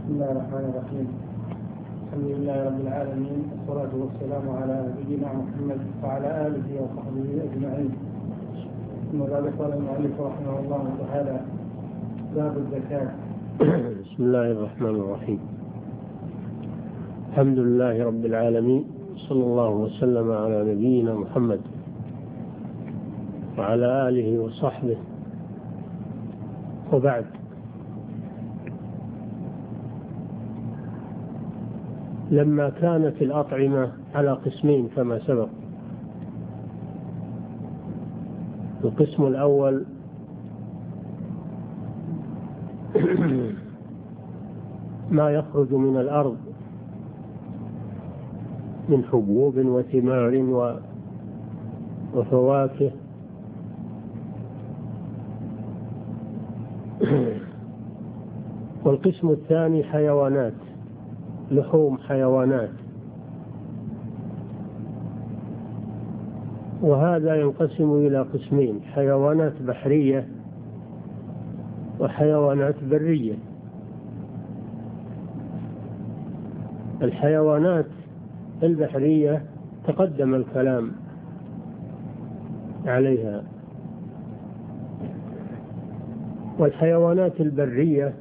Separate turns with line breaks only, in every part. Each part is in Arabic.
بسم الله الرحمن الرحيم. الحمد لله رب العالمين، والصلاة والسلام على نبينا محمد وعلى آله وصحبه أجمعين. ثم بعد قال المؤلف رحمه الله تعالى: باب الزكاة.
بسم الله الرحمن الرحيم. الحمد لله رب العالمين، صلى الله وسلم على نبينا محمد وعلى آله وصحبه، وبعد. لما كانت الأطعمة على قسمين كما سبق، القسم الأول ما يخرج من الأرض من حبوب وثمار وفواكه، والقسم الثاني حيوانات، لحوم حيوانات، وهذا ينقسم إلى قسمين: حيوانات بحرية وحيوانات برية. الحيوانات البحرية تقدم الكلام عليها، والحيوانات البرية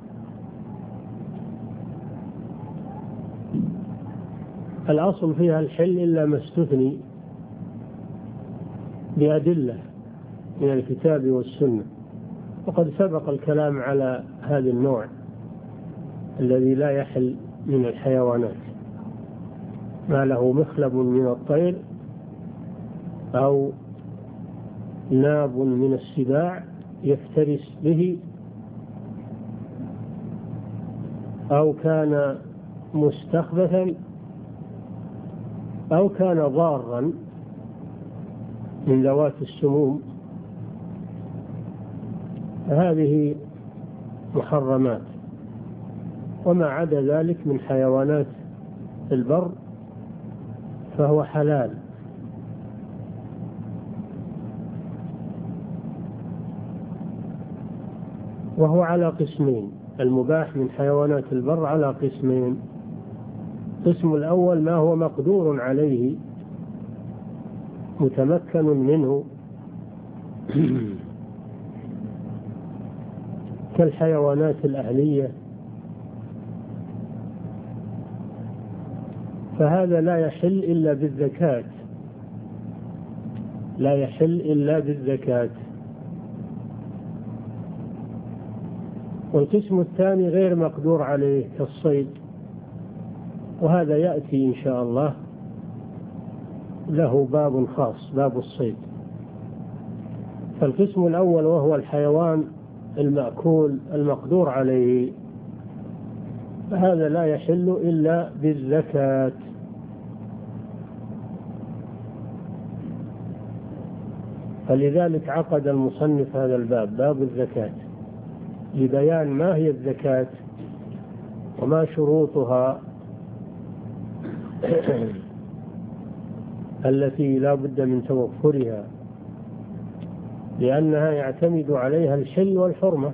الأصل فيها الحل إلا ما استثني بأدلة من الكتاب والسنة، وقد سبق الكلام على هذا النوع الذي لا يحل من الحيوانات: ما له مخلب من الطير أو ناب من السباع يفترس به، أو كان مستخبثا، أو كان ضارا من ذوات السموم، هذه محرمات. وما عدا ذلك من حيوانات البر فهو حلال. وهو على قسمين: المباح من حيوانات البر على قسمين. القسم الأول ما هو مقدور عليه متمكن منه كالحيوانات الأهلية، فهذا لا يحل إلا بالزكاة، لا يحل إلا بالزكاة. والقسم الثاني غير مقدور عليه كالصيد، وهذا يأتي إن شاء الله له باب خاص، باب الصيد. فالقسم الأول وهو الحيوان المأكول المقدور عليه، فهذا لا يحل إلا بالزكاة. فلذلك عقد المصنف هذا الباب، باب الزكاة، لبيان ما هي الزكاة وما شروطها التي لا بد من توفرها، لأنها يعتمد عليها الحل والحرمة.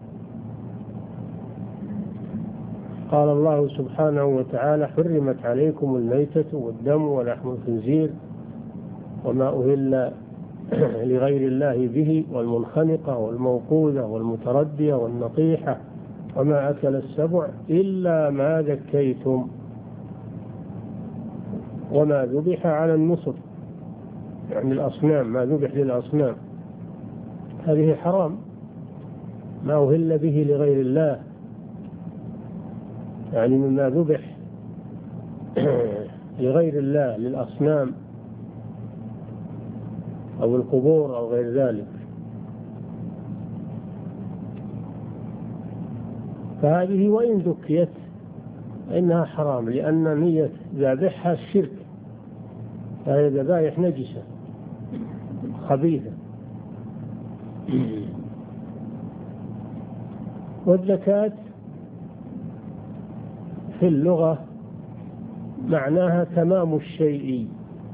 قال الله سبحانه وتعالى: حرمت عليكم الميتة والدم ولحم الخنزير وما أهل لغير الله به، والمنخنقة والموقوذة والمتردية والنطيحة وما أكل السبع إلا ما ذكيتم وما ذبح على النصب، يعني الأصنام، ما ذبح للأصنام، هذه حرام. ما أهل به لغير الله يعني مما ذبح لغير الله، للأصنام أو القبور أو غير ذلك. فهذه وإن ذكيت إنها حرام، لأن نية ذابحها الشرك، فهي ذبائح نجسة خبيثة. والزكاة في اللغة معناها تمام الشيء،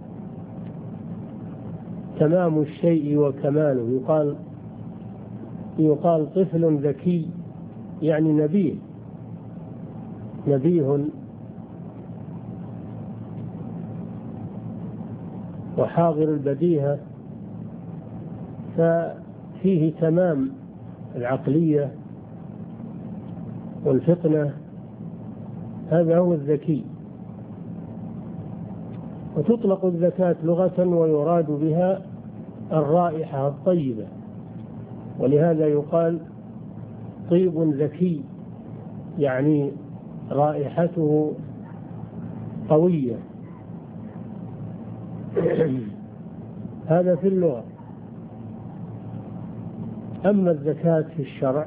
تمام الشيء وكماله. يقال طفل ذكي يعني نبيه، نبيه وحاضر البديهة، ففيه تمام العقلية والفطنة، هذا هو الذكي. وتطلق الزكاة لغة ويراد بها الرائحة الطيبة، ولهذا يقال طيب ذكي، يعني رائحته قوية. هذا في اللغة. أما الزكاة في الشرع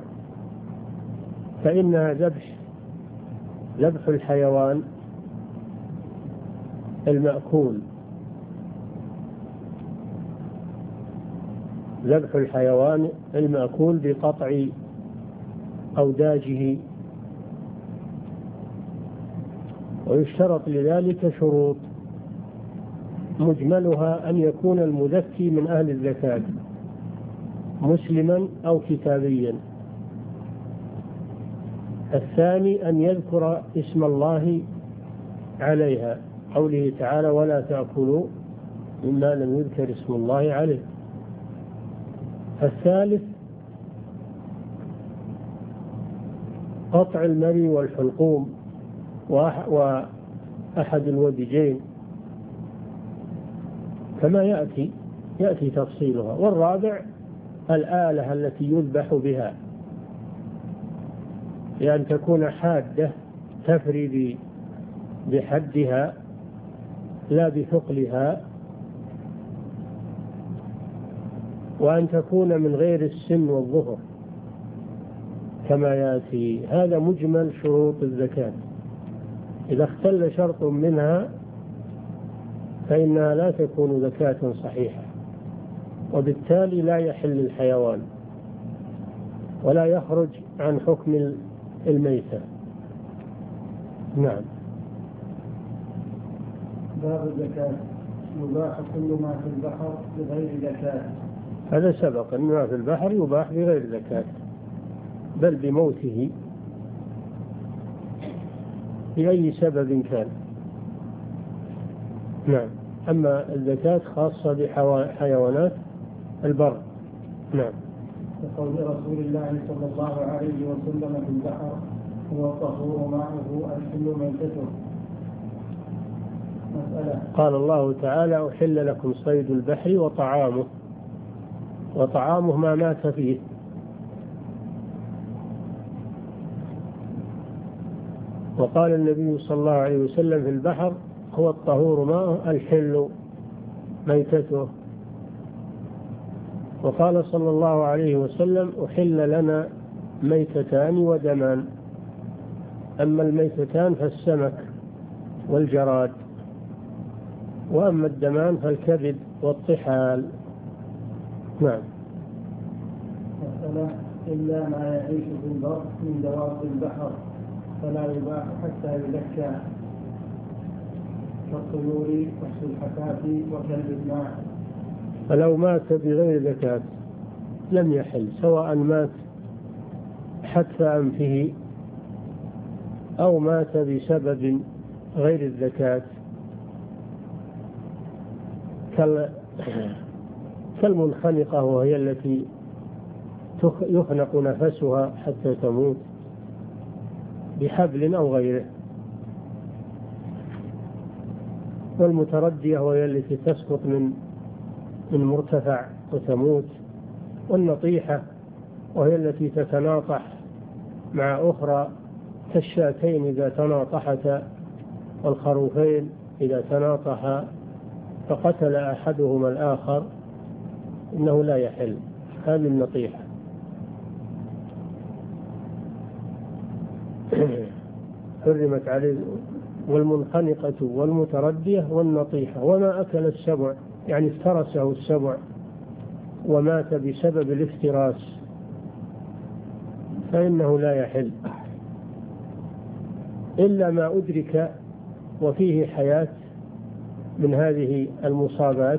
فإنها ذبح الحيوان المأكول، ذبح الحيوان المأكول بقطع أوداجه، ويشترط لذلك شروط مجملها أن يكون المذكي من أهل الزكاة مسلما أو كتابيا. الثاني أن يذكر اسم الله عليها، قوله تعالى ولا تأكلوا مما لم يذكر اسم الله عليه. الثالث قطع المري والحلقوم وأحد الودجين كما يأتي تفصيلها. والرابع الآلة التي يذبح بها، لأن تكون حادة تفري بحدها لا بثقلها، وأن تكون من غير السن والظفر كما يأتي. هذا مجمل شروط الزكاة. إذا اختل شرط منها فإنها لا تكون زكاة صحيحة، وبالتالي لا يحل الحيوان ولا يخرج عن حكم الميتة. نعم.
باب الزكاة. يباح كل ما في البحر بغير زكاة.
هذا سبق أن ما في البحر يباح بغير زكاة، بل بموته بأي سبب كان. نعم. أما الزكاة خاصة بحيوانات البر. نعم.
وقول رسول الله صلى الله عليه وسلم في البحر هو الطهور ماؤه الحل ميتته. مسألة.
قال الله تعالى أحل لكم صيد البحر وطعامه ما مات فيه. وقال النبي صلى الله عليه وسلم في البحر هو الطهور ماؤه الحل ميتته. وقال صلى الله عليه وسلم أحل لنا ميتتان ودمان. أما الميتتان فالسمك والجراد، وأما الدمان فالكبد والطحال. نعم.
مسألة. إلا ما يعيش في البر من دواب البحر فلا يباح حتى يزكى، كالطيور والسلحفاة وكلب الماء.
فلو مات بغير زكاة لم يحل، سواء مات حتف أنفه أو مات بسبب غير الزكاة، كالمنخنقة وهي التي يخنق نفسها حتى تموت بحبل أو غيره، والمتردية وهي التي تسقط من مرتفع وتموت، والنطيحة وهي التي تتناطح مع أخرى، كالشاتين إذا تناطحتا والخروفين إذا تناطحا فقتل أحدهما الآخر إنه لا يحل. هذه النطيحة. حرمت عليه. والمنخنقة والمتردية والنطيحة. وما أكل السبع، يعني افترسه السبع ومات بسبب الافتراس فإنه لا يحل، إلا ما أدرك وفيه حياة من هذه المصابات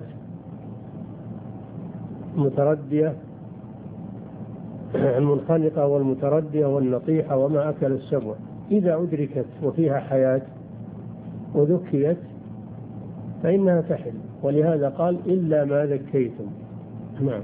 المتردية، المنخنقة والمتردية والنطيحة وما أكل السبع. إذا أدركت وفيها حياة وذكيت فإنها تحل، ولهذا قال إلا ما ذكيتم. نعم.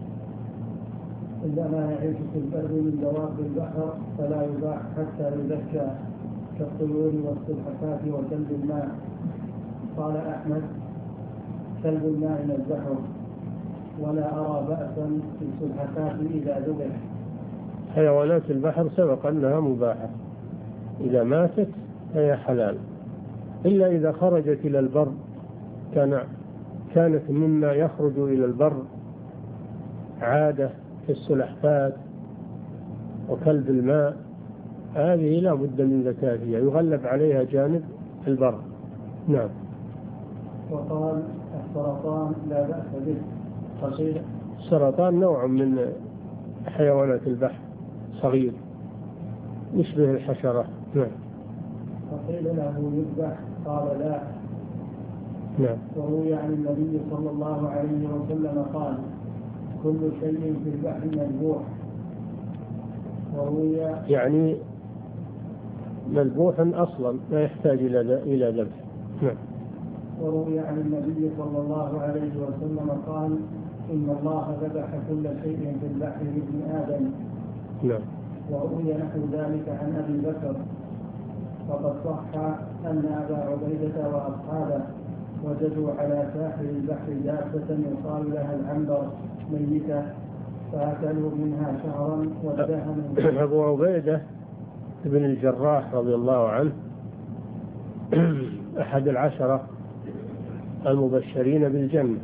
إلا ما يعيش في البر من دواب البحر فلا يباح حتى يذكى كالطيور والسلحفاة وكلب الماء. قال أحمد: كلب الماء نذبحه، ولا أرى بأسا في السلحفاة إذا ذبح.
حيوانات البحر سبق أنها مباحة، إذا ماتت فهي حلال، إلا إذا خرجت إلى البر كانت مما يخرج إلى البر عادة كالسلحفاة وكلب الماء، هذه لا بد من زكاتها، يغلب عليها جانب البر. نعم.
وقال: السرطان لا بأس به. فقيل:
السرطان نوع من حيوانات البحر صغير يشبه الحشرة. نعم.
فقيل له: يذبح؟ قال: لا.
نعم.
وروي عن النبي صلى الله عليه وسلم قال: كل شيء في البحر مذبوح. وروي
يعني مذبوح أصلا لا يحتاج إلى ذبح. نعم.
وروي عن النبي صلى الله عليه وسلم قال: إن الله ذبح كل شيء في البحر لابن آدم.
نعم.
وروي نحو ذلك عن أبي بكر. وقد صح أن أبا عبيدة وأصحابه وجدوا على ساحل البحر دابة يقال لها العنبر ميتة، فأكلوا منها شهرا وادهنوا.
أبو عبيدة بن الجراح رضي الله عنه أحد العشرة المبشرين بالجنة،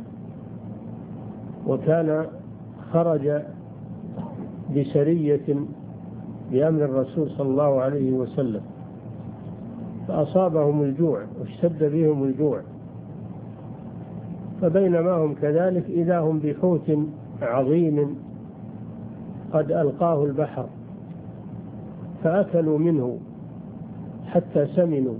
وكان خرج بسرية بأمر الرسول صلى الله عليه وسلم، فأصابهم الجوع واشتد بهم الجوع، فبينما هم كذلك إذا هم بحوت عظيم قد ألقاه البحر، فأكلوا منه حتى سمنوا،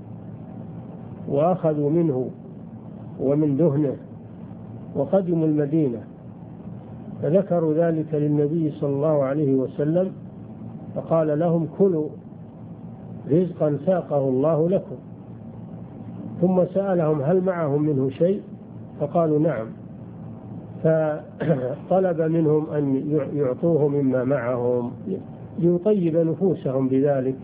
وأخذوا منه ومن دهنه، وقدموا المدينة، فذكروا ذلك للنبي صلى الله عليه وسلم، فقال لهم: كلوا رزقا ساقه الله لكم. ثم سألهم: هل معهم منه شيء؟ فقالوا: نعم. فطلب منهم أن يعطوه مما معهم ليطيب نفوسهم بذلك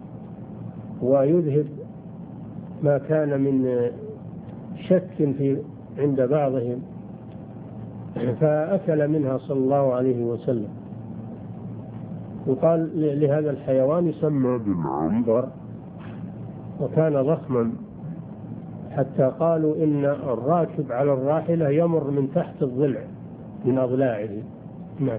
ويذهب ما كان من شك عند بعضهم، فأكل منها صلى الله عليه وسلم. وقال لهذا الحيوان يسمى بالعنبر، وكان ضخما حتى قالوا إن الراكب على الراحلة يمر من تحت الضلع من أضلاعه. نعم.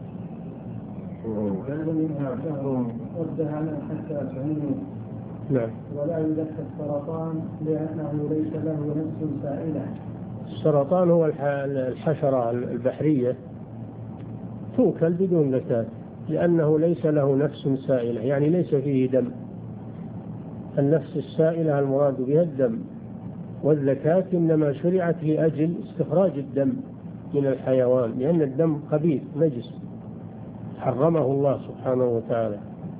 منها شهر وادهن حتى سمنوا.
نعم.
ولا يذكى السرطان لأنه ليس له نفس سائلة.
السرطان هو الحشرة البحرية توكل بدون زكاة، لأنه ليس له نفس سائلة، يعني ليس فيه دم. النفس السائلة المراد بها الدم، والزكاة إنما شرعت لأجل استخراج الدم من الحيوان، لأن الدم خبيث نجس حرمه الله سبحانه وتعالى،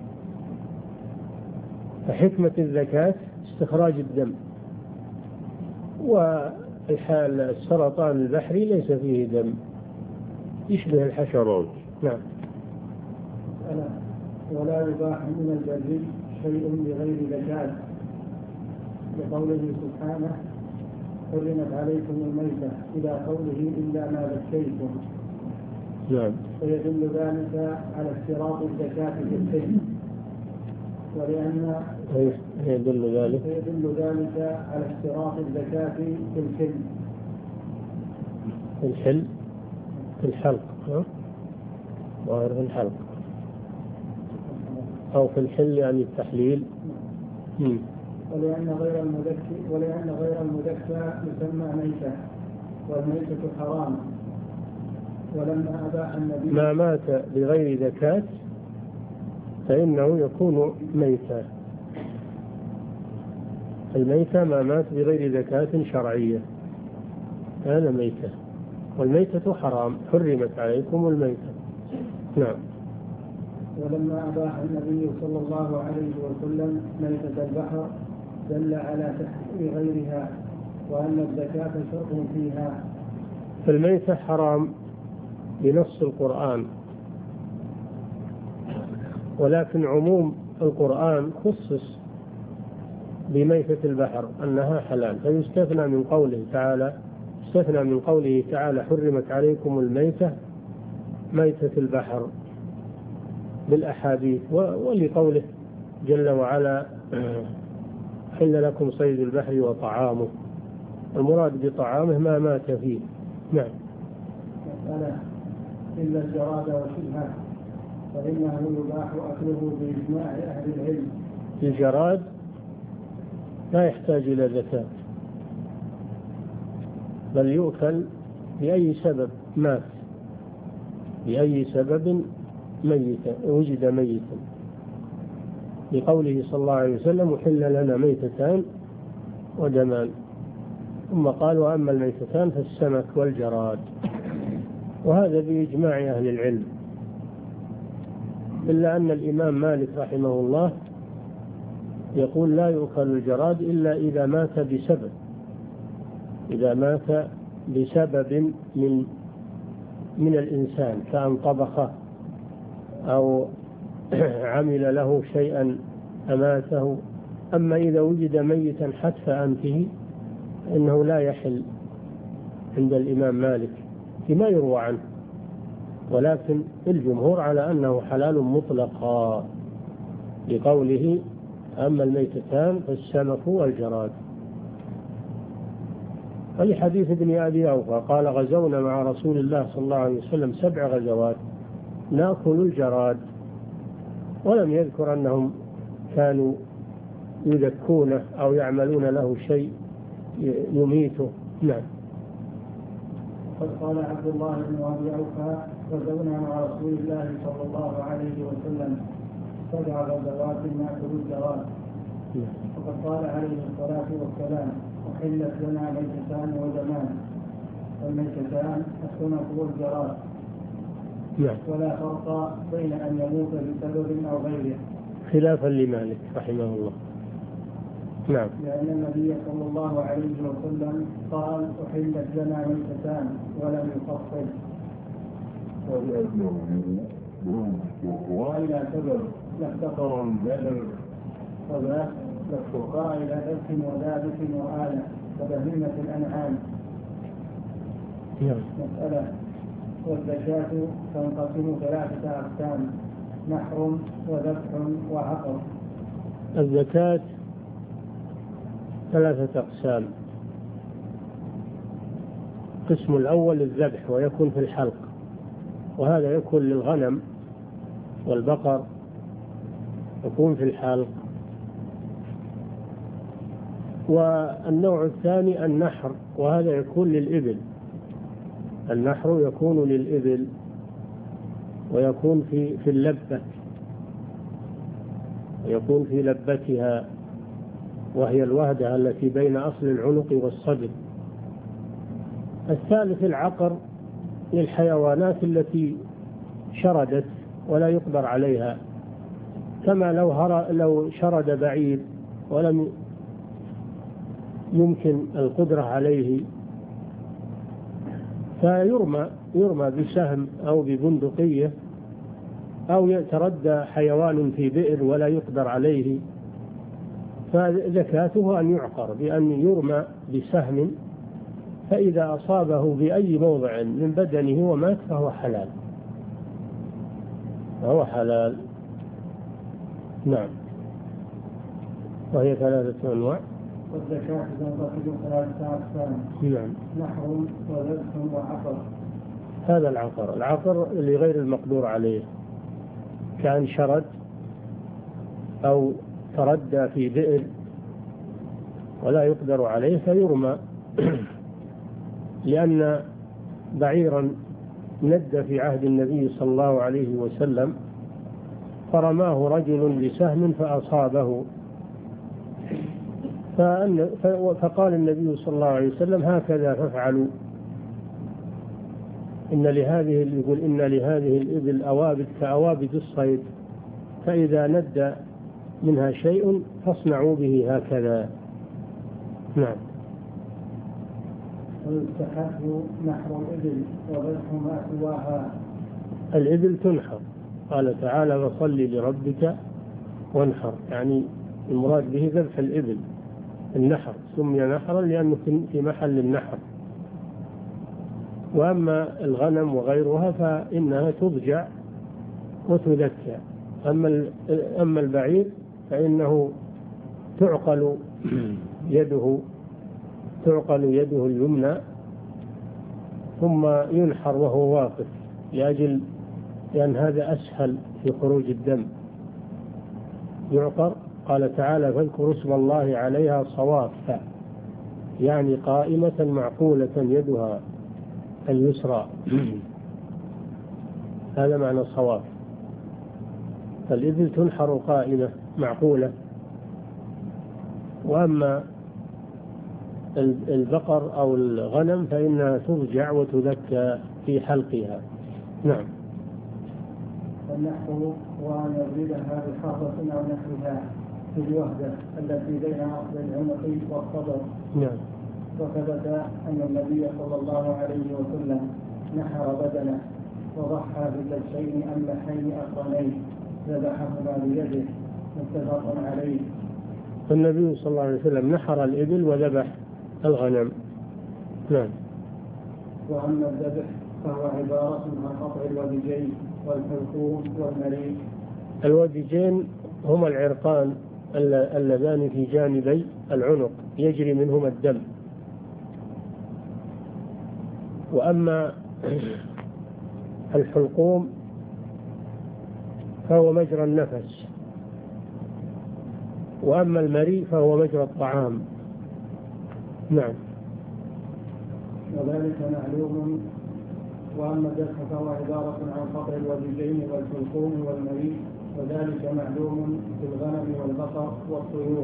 فحكمة الزكاة استخراج الدم. والحال السرطان البحري ليس فيه دم، يشبه الحشرات. نعم.
ولا يباح من البر شيء بغير زكاة، لقوله سبحانه: حرمت عليكم الميتة، إلى قوله: إلا ما ذكيتم.
نعم.
ويدل ذلك على اشتراط الزكاة في الحل، ولأن
يدل
ذلك على اشتراط الزكاة في الحل.
الحل في الحلق، ظاهر في الحلق، أو في الحل يعني التحليل.
ولأن غير المذكى يسمى ميتة، والميتة حرام. ولما أباح النبي
ما مات بغير زكاة فإنه يكون ميتا. الميتة ما مات بغير زكاة شرعية هذا ميتة، والميتة حرام، حرمت عليكم الميتة. نعم.
ولما أباح النبي صلى الله عليه وسلم ميتة البحر دل على تحريم غيرها وأن الزكاة شرط فيها.
فالميتة حرام بنص القرآن، ولكن عموم القرآن خصص بميتة البحر أنها حلال، فيستثنى من قوله تعالى حرمت عليكم الميتة ميتة البحر بالأحاديث، ولقوله جل وعلا حل لكم صيد البحر وطعامه، المراد بطعامه ما مات فيه. نعم.
مسألة إلا الجراد وشبهه فإنه يباح أكله بإجماع أهل العلم.
الجراد لا يحتاج إلى زكاة، بل يؤكل بأي سبب مات، بأي سبب وجد ميتا، لقوله صلى الله عليه وسلم وحل لنا ميتتان ودمان، ثم قال وأما الميتتان فالسمك والجراد، وهذا بإجماع أهل العلم، إلا أن الإمام مالك رحمه الله يقول لا يؤكل الجراد إلا إذا مات بسبب، إذا مات بسبب من الإنسان كأن طبخه أو عمل له شيئا أماته. أما إذا وجد ميتا حتف أنفه إنه لا يحل عند الإمام مالك فيما يروى عنه، ولكن الجمهور على أنه حلال مطلقا لقوله أما الميتتان فالسمك والجراد. ولحديث ابن أبي أوفى قال غزونا مع رسول الله صلى الله عليه وسلم 7 غزوات نأكل الجراد، ولم يذكر أنهم كانوا يذكونه أو يعملون له شيء يميته. نعم.
قد قال عبد الله بن أبي أوفى غزونا مع رسول الله صلى الله عليه وسلم 7 غزوات نأكل الجراد. وقد قال عليه الصلاة والسلام أحلت لنا ميتتان ودمان، والميتتان السمك والجراد، ولا فرق بين أن يموت بسبب أو غيره،
خلافا لمالك رحمه الله. نعم.
لأن النبي صلى الله عليه وسلم قال أحلت لنا ميتتان ولم يفصل، وإلى سبب لافتقر البدر والفقراء إلى ذبح وذابح وآلة وبهيمة الأنعام. مسألة والزكاة تنقسم 3 أقسام: نحر وذبح وعقر.
الزكاة 3 أقسام: القسم الأول الذبح ويكون في الحلق، وهذا يكون للغنم والبقر، يكون في الحلق. والنوع الثاني النحر، وهذا يكون للإبل، النحر يكون للإبل ويكون في اللبة، يكون في لبتها وهي الوهدة التي بين أصل العنق والصدر. الثالث العقر للحيوانات التي شردت ولا يقدر عليها، كما لو شرد بعيد ولم يمكن القدرة عليه فيرمى بسهم أو ببندقية، أو يتردى حيوان في بئر ولا يقدر عليه، فزكاته أن يعقر بأن يرمى بسهم، فإذا أصابه بأي موضع من بدنه ومات فهو حلال. نعم. وهي 3 أنواع.
والزكاة تنقسم 3 أقسام:
نعم.
نحر وذبح وعقر.
هذا العقر لغير المقدور عليه، كان شرد أو تردى في بئر ولا يقدر عليه فيرمى، لأن بعيرا ند في عهد النبي صلى الله عليه وسلم فرماه رجل بسهم فأصابه، فقال النبي صلى الله عليه وسلم هكذا فافعلوا، إن لهذه الإبل أوابد كأوابد الصيد فإذا ند منها شيء فاصنعوا به هكذا. نعم.
ويستحب نحر الإبل وذبح ما سواها.
الإبل تنحر، قال تعالى فصل لربك وانحر، يعني المراد به ذبح الإبل. النحر سمي نحرا لأنه في محل النحر. وأما الغنم وغيرها فإنها تضجع وتذكى. أما البعير فإنه تعقل يده اليمنى ثم ينحر وهو واقف، لأن هذا أسهل في خروج الدم. يعقر، قال تعالى فاذكروا اسم الله عليها صواف، يعني قائمة معقولة يدها اليسرى. هذا معنى صواف. فالإبل تنحر قائمة معقولة. وأما البقر أو الغنم فإنها ترجع وتذكى في حلقها. نعم.
والنحر وأن يضربها بحرة أو نحوها في الوهدة التي بين عقد العنق والصدر.
نعم.
وثبت أن النبي صلى الله عليه وسلم نحر بدنه وضحى بكبشين أملحين أقرنين ذبحهما بيده، متفق عليه.
النبي صلى الله عليه وسلم نحر الإبل وذبح الغنم. نعم.
وأما الذبح فهو عبارة عن قطع الودجين والحلقوم والمريء.
الودجين هما العرقان اللذان في جانبي العنق يجري منهما الدم. وأما الحلقوم فهو مجرى النفس. وأما المريء فهو مجرى الطعام. نعم.
وذلك معلوم. وأما الذبح فهو عبارة عن قطع الودجين والحلقوم والمريء، وذلك معلوم في الغنم والبقر والطيور.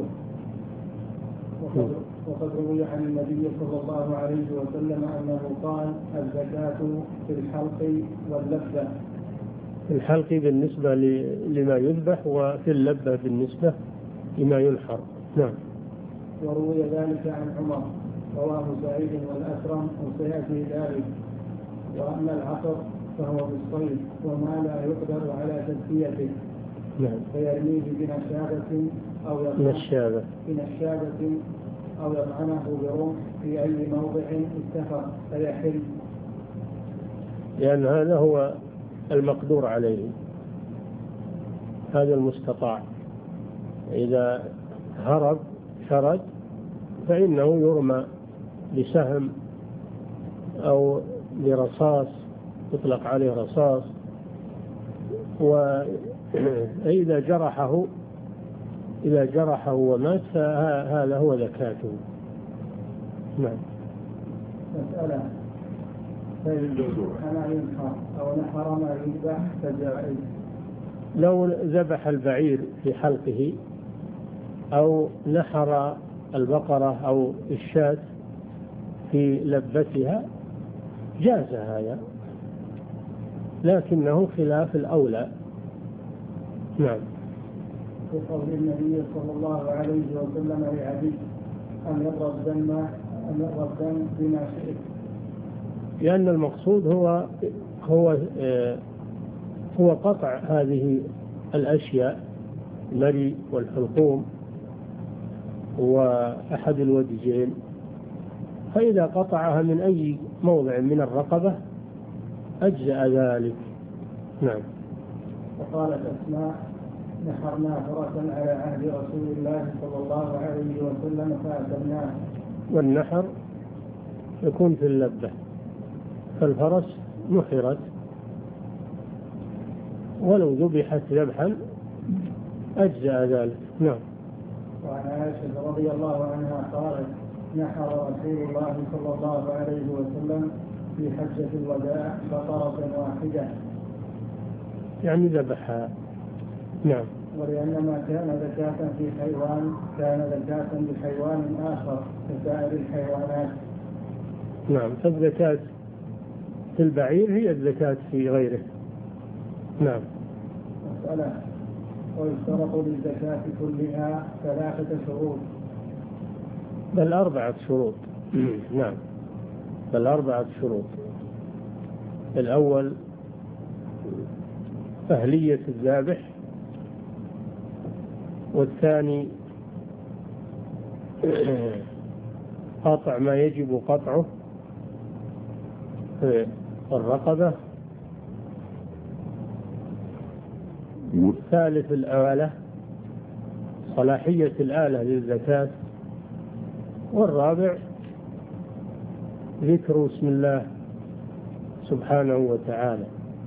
وقد روي عن النبي صلى الله عليه وسلم أنه قال الزكاة في الحلق واللبة.
الحلق بالنسبة لما يذبح، وفي اللبة بالنسبة لما ينحر. نعم.
وروي ذلك عن عمر، رواه سعيد والأكرم وسيأتي ذلك. وأما العقر فهو بالصيد وما لا يقدر على تزكيته.
نعم.
فيرميه بنشابة أو يطعنه برمح في أي موضع اتفق فيحل،
لأن هذا هو المقدور عليه، هذا المستطاع. إذا هرب شرد فإنه يرمى بسهم أو برصاص، يطلق عليه رصاص. وإذا جرحه ومات فهذا هو زكاته. نعم.
مسألة: أنا ينحر أو نحر ما يذبح فجائز.
لو ذبح البعير في حلقه أو نحر البقرة أو الشاة في لبتها جاز هذا، لكنه خلاف الأولى. نعم.
وقول النبي صلى الله عليه وسلم لعلي أن يضرب دم بما شئت،
لأن المقصود هو قطع هذه الأشياء، المري والحلقوم وأحد الودجين، فإذا قطعها من أي موضع من الرقبة أجزأ ذلك. نعم.
وقالت أسماء: نحرنا فرسا على عهد رسول الله صلى الله عليه وسلم فأكلناه.
والنحر يكون في اللبة، فالفرس نحرت ولو ذبحت ذبحا أجزأ ذلك. نعم.
وعن عائشة رضي الله عنها قالت: نحر رسول الله صلى الله عليه وسلم في حجة الوداع بقرة واحدة،
يعني ذبحها. نعم.
ولأن ما كان زكاة في حيوان كان زكاة بحيوان آخر كسائر الحيوانات.
نعم. فالزكاة في البعير هي الزكاة في غيره. نعم.
مسألة: ويشترط للزكاة كلها 3 شروط،
بل 4 شروط. نعم، بل 4 شروط. الأول أهلية الذابح، والثاني قطع ما يجب قطعه في الرقبة، والثالث الآلة، صلاحية الآلة للزكاة، والرابع ذكر اسم الله سبحانه وتعالى.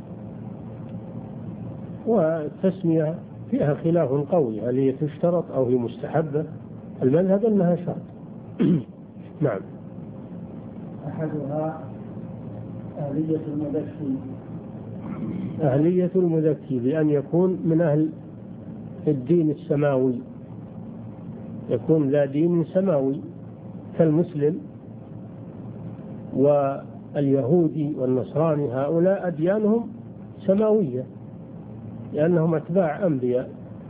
والتسمية فيها خلاف قوي، هل هي تشترط أو هي مستحبة؟ المذهب أنها شرط. نعم.
أحدها أهلية المذكي.
أهلية المذكي بأن يكون من أهل الدين السماوي، يكون ذا دين سماوي كالمسلم واليهودي والنصراني، هؤلاء أديانهم سماوية لأنهم أتباع أنبياء،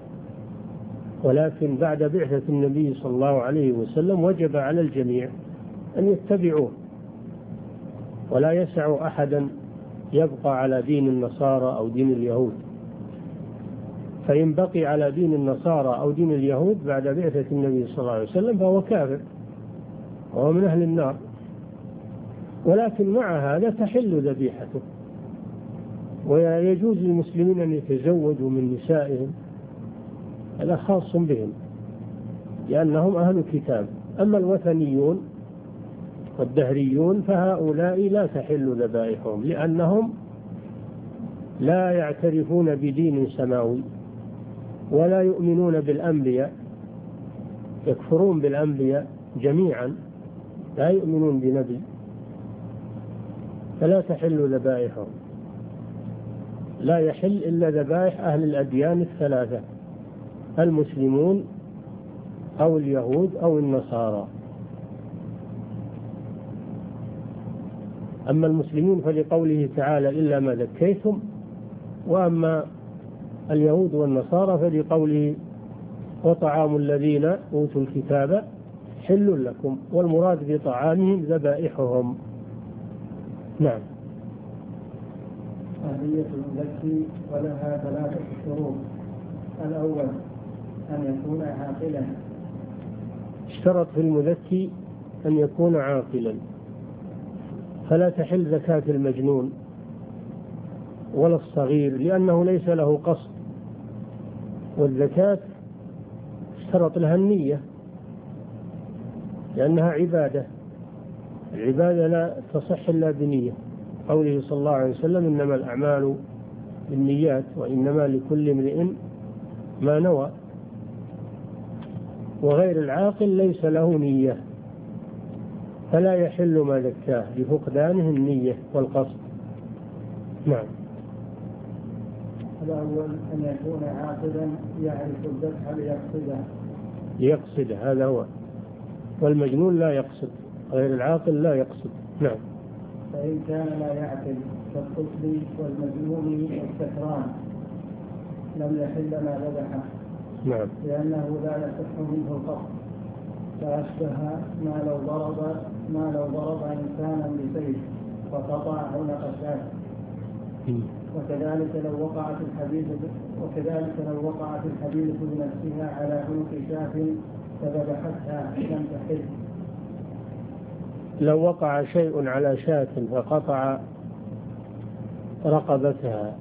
ولكن بعد بعثة النبي صلى الله عليه وسلم وجب على الجميع أن يتبعوه، ولا يسع أحدا يبقى على دين النصارى أو دين اليهود، فإن بقي على دين النصارى أو دين اليهود بعد بعثة النبي صلى الله عليه وسلم فهو كافر وهو من أهل النار. ولكن مع هذا تحل ذبيحته، ويجوز للمسلمين أن يتزوجوا من نسائهم، هذا خاص بهم لأنهم أهل كتاب. أما الوثنيون والدهريون فهؤلاء لا تحل ذبائحهم لأنهم لا يعترفون بدين سماوي ولا يؤمنون بالأنبياء، يكفرون بالأنبياء جميعا، لا يؤمنون بنبي، فلا تحل ذبائحهم. لا يحل إلا ذبائح أهل الأديان الثلاثة، المسلمون أو اليهود أو النصارى. أما المسلمين فلقوله تعالى إلا ما ذكيتم، وأما اليهود والنصارى فلقوله وطعام الذين أوتوا الكتاب حل لكم، والمراد بطعامهم ذبائحهم. نعم.
أهلية المذكي ولها 3 شروط. الأول أن يكون عاقلا.
اشترط في المذكي أن يكون عاقلا، فلا تحل زكاة المجنون ولا الصغير لأنه ليس له قصد، والزكاة اشترط لها النية لأنها عبادة، العبادة لا تصح إلا بنية، قوله صلى الله عليه وسلم إنما الأعمال بالنيات وإنما لكل امرئ ما نوى. وغير العاقل ليس له نية فلا يحل ما زكاه لفقدانه النية والقصد. نعم.
الأول أن يكون عاقلا يعرف الذبح
ليقصد، هذا هو، والمجنون لا يقصد، غير العاقل لا يقصد. نعم.
فإن كان لا يعقل كالطفل والمجنون والسكران لم يحل ما ذبحه.
نعم.
لأنه لا يصح منه القصد، فأشبه ما لو ضرب إنسانا بسيف فقطع عنق شاة. وكذلك لو وقعت الحديدة بنفسها على عنق شاة فذبحتها لم تحل.
لو وقع شيء على شاة فقطع رقبتها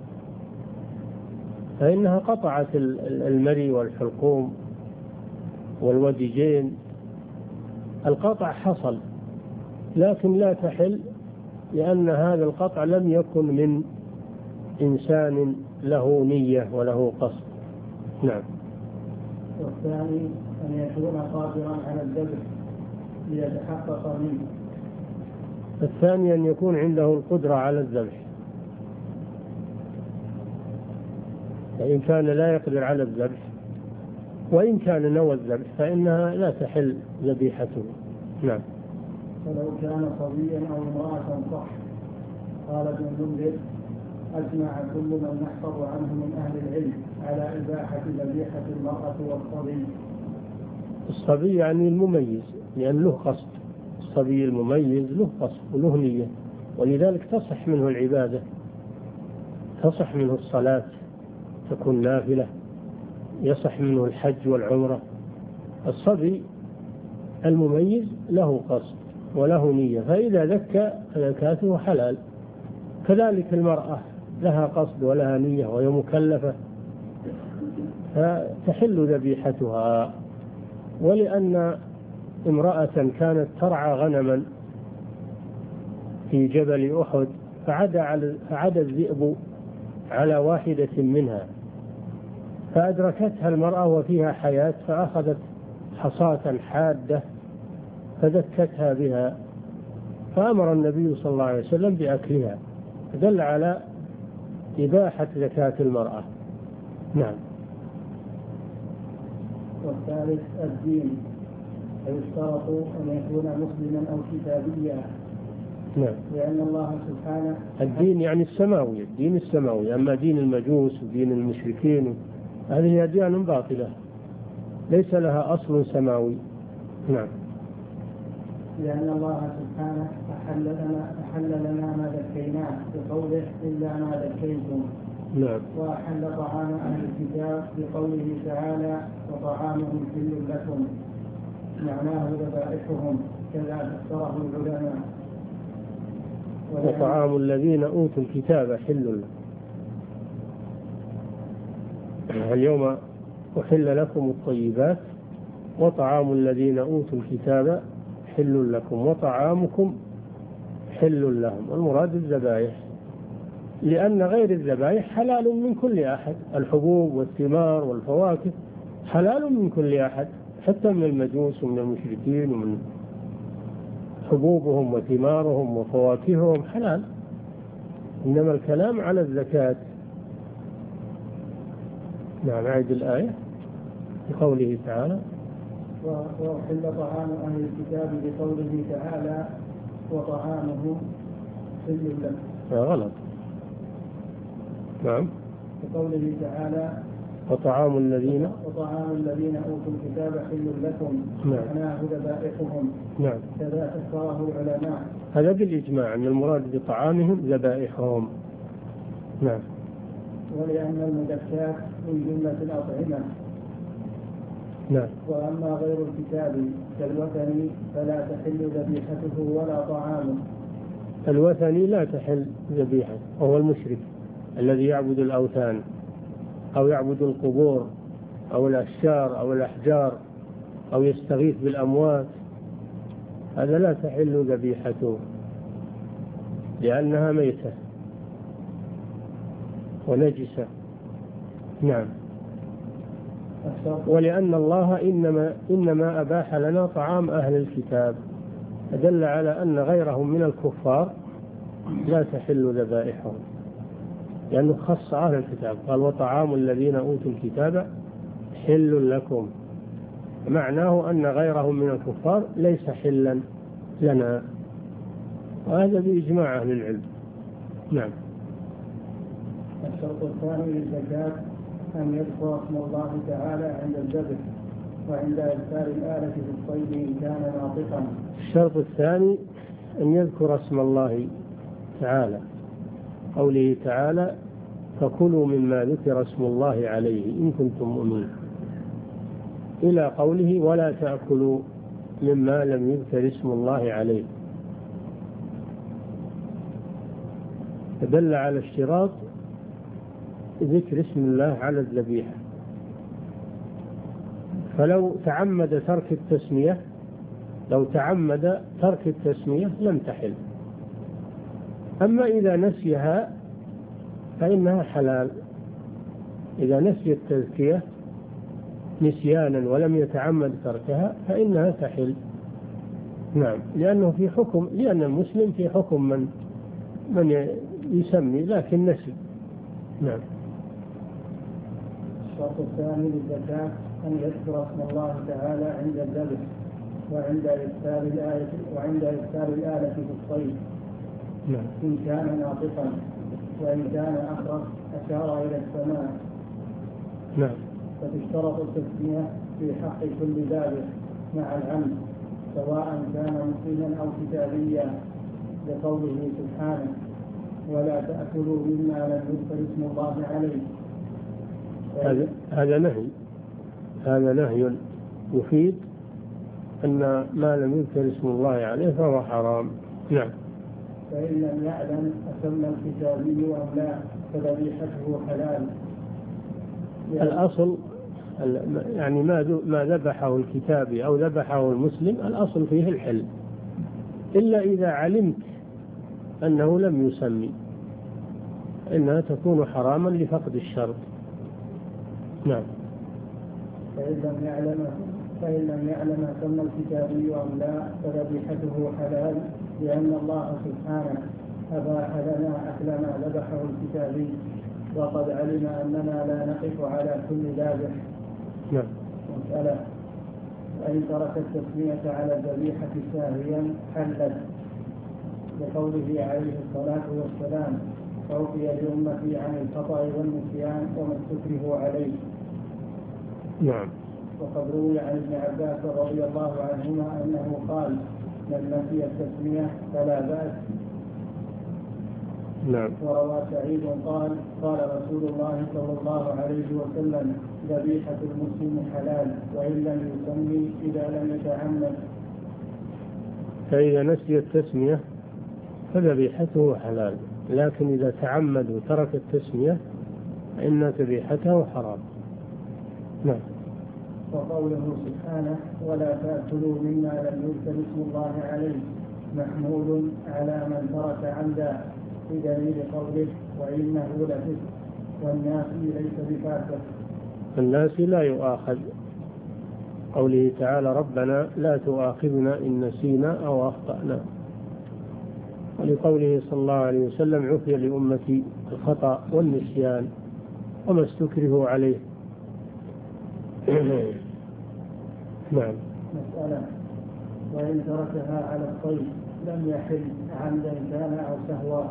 فإنها قطعت المري والحلقوم والوديجين، القطع حصل، لكن لا تحل لأن هذا القطع لم يكن من إنسان له نية وله قصد. نعم.
والثاني أن يكون قادرا على الذبح ليتحقق منه.
الثاني أن يكون عنده القدرة على الذبح، فإن كان لا يقدر على الذبح وإن كان نوى الذبح فإنها لا تحل ذبيحته. نعم.
فلو كان صبيا أو امرأة صح. قال ابن المنذر أجمع كل من نحفظ عنه من أهل العلم على إباحة ذبيحة المرأة والصبي.
الصبي يعني المميز، لأن له قصد. الصبي المميز له قصد وله نية، ولذلك تصح منه العبادة، تصح منه الصلاة تكون نافلة، يصح منه الحج والعمرة. الصبي المميز له قصد وله نية، فإذا ذكى زكاته حلال. كذلك المرأة لها قصد ولها نية وهي مكلفة فتحل ذبيحتها. ولأن امرأة كانت ترعى غنما في جبل أحد فعدى الذئب على واحدة منها، فأدركتها المرأة وفيها حياة، فأخذت حصاة حادة فذكتها بها، فأمر النبي صلى الله عليه وسلم بأكلها، دل على إباحة زكاة المرأة. نعم.
والثالث الدين، فيشترط أن يكون مسلما أو كتابيا.
نعم.
لأن الله سبحانه
الدين يعني السماوي، الدين السماوي. أما دين المجوس ودين المشركين هذه أديان باطلة ليس لها أصل سماوي. نعم.
لأن الله سبحانه أحل لنا ما ذكيناه بقوله إلا ما ذكيتم.
نعم.
وأحل طعام أهل الكتاب بقوله تعالى وطعامهم حل لكم، معناه ذبائحهم، كذا فسره العلماء.
وطعام الذين أوتوا الكتاب حل لكم. اليوم أحل لكم الطيبات وطعام الذين أوتوا الكتاب حل لكم وطعامكم حل لهم. المراد الذبائح، لأن غير الذبائح حلال من كل أحد. الحبوب والثمار والفواكه حلال من كل أحد، حتى من المجوس ومن المشركين، ومن حبوبهم وثمارهم وفواكههم حلال. إنما الكلام على الزكاة. نعم. أعد الآية بقوله تعالى
وأحل طعام أهل الكتاب بقوله تعالى وطعامهم حل لكم.
غلط. نعم.
بقوله تعالى
وطعام الذين
أوتوا الكتاب حل لكم، معناه ذبائحهم.
نعم.
كذا فسره العلماء.
هذا بالإجماع أن المراد بطعامهم ذبائحهم. نعم.
ولأن المزكاة من جملة الأطعمة.
نعم.
وأما غير الكتاب كالوثني فلا تحل ذبيحته ولا طعامه.
الوثني لا تحل ذبيحته، وهو المشرك الذي يعبد الأوثان أو يعبد القبور أو الأشجار أو الأحجار أو يستغيث بالأموات، هذا لا تحل ذبيحته لأنها ميتة ونجسة. نعم. ولأن الله إنما أباح لنا طعام أهل الكتاب، فدل على أن غيرهم من الكفار لا تحل ذبائحهم، لأنه خص أهل الكتاب، قال وطعام الذين أوتوا الكتاب حل لكم، معناه أن غيرهم من الكفار ليس حلا لنا، وهذا بإجماع أهل العلم. نعم.
الشرط الثاني للزكاة أن يذكر اسم الله تعالى عند الذبح وعند إرسال الآلة في الصيد إن كان ناطقا.
الشرط الثاني أن يذكر اسم الله تعالى، قوله تعالى فكلوا مما ذكر اسم الله عليه إن كنتم مؤمنين، إلى قوله ولا تأكلوا مما لم يذكر اسم الله عليه، فدل على اشتراط ذكر اسم الله على الذبيحة. فلو تعمد ترك التسمية لم تحل. أما إذا نسيها فإنها حلال. إذا نسي التذكية نسيانا ولم يتعمد تركها فإنها تحل. نعم. لأن المسلم في حكم من يسمي لكن نسي. نعم.
الشرط الثاني للزكاة أن يذكر اسم الله تعالى عند الذبح وعند إرسال الآلة في الصيد.
نعم.
إن كان ناطقا. وإن كان أخرس أشار إلى السماء.
نعم.
فتشترط التسمية في حق كل ذابح مع العمد سواء كان مسلما أو كتابيا، لقوله سبحانه: ولا تأكلوا مما لم يذكر اسم الله عليه.
هذا نهي يفيد أن ما لم يذكر اسم الله عليه فهو حرام. نعم.
فإن لم يعلم أسمى الكتابي أم لا فذبيحته حلال.
الأصل يعني ما ذبحه الكتابي أو ذبحه المسلم الأصل فيه الحل، إلا إذا علمت أنه لم يسمي إنها تكون حراما لفقد الشرط. نعم.
فإن لم يعلم سمى الكتابي أم لا فذبيحته حلال، لأن الله سبحانه أباح لنا أكل ما ذبحه الكتابي، وقد علم أننا لا نقف على كل ذابح.
نعم.
مسألة: وإن ترك التسمية على الذبيحة ساهيا حلت، لقوله عليه الصلاة والسلام: عفي لأمتي عن الخطأ والنسيان وما استكرهوا عليه.
نعم.
وقد روي عن ابن عباس رضي الله عنهما أنه قال: من نسي التسمية فلا بأس.
نعم.
وروى سعيد قال: قال رسول الله صلى الله عليه وسلم: ذبيحة المسلم حلال وإن لم يسمي إذا لم يتعمد.
فإذا نسي التسمية فذبيحته حلال، لكن إذا تعمد وترك التسمية فإن ذبيحته حرام. نعم.
وقوله سبحانه: ولا تأكلوا مما لم يذكر اسم الله عليه، محمول على من ترك عمدا، بدليل قوله: وإنه لفسق، والناسي ليس بفاسق.
الناسي لا يؤاخذ، قوله تعالى: ربنا لا تؤاخذنا إن نسينا أو أخطأنا، ولقوله صلى الله عليه وسلم: عفي لأمتي الخطأ والنسيان وما استكرهوا عليه. نعم.
مسألة: وإن تركها على الصيد لم يحل عمدا كان أو سهوا.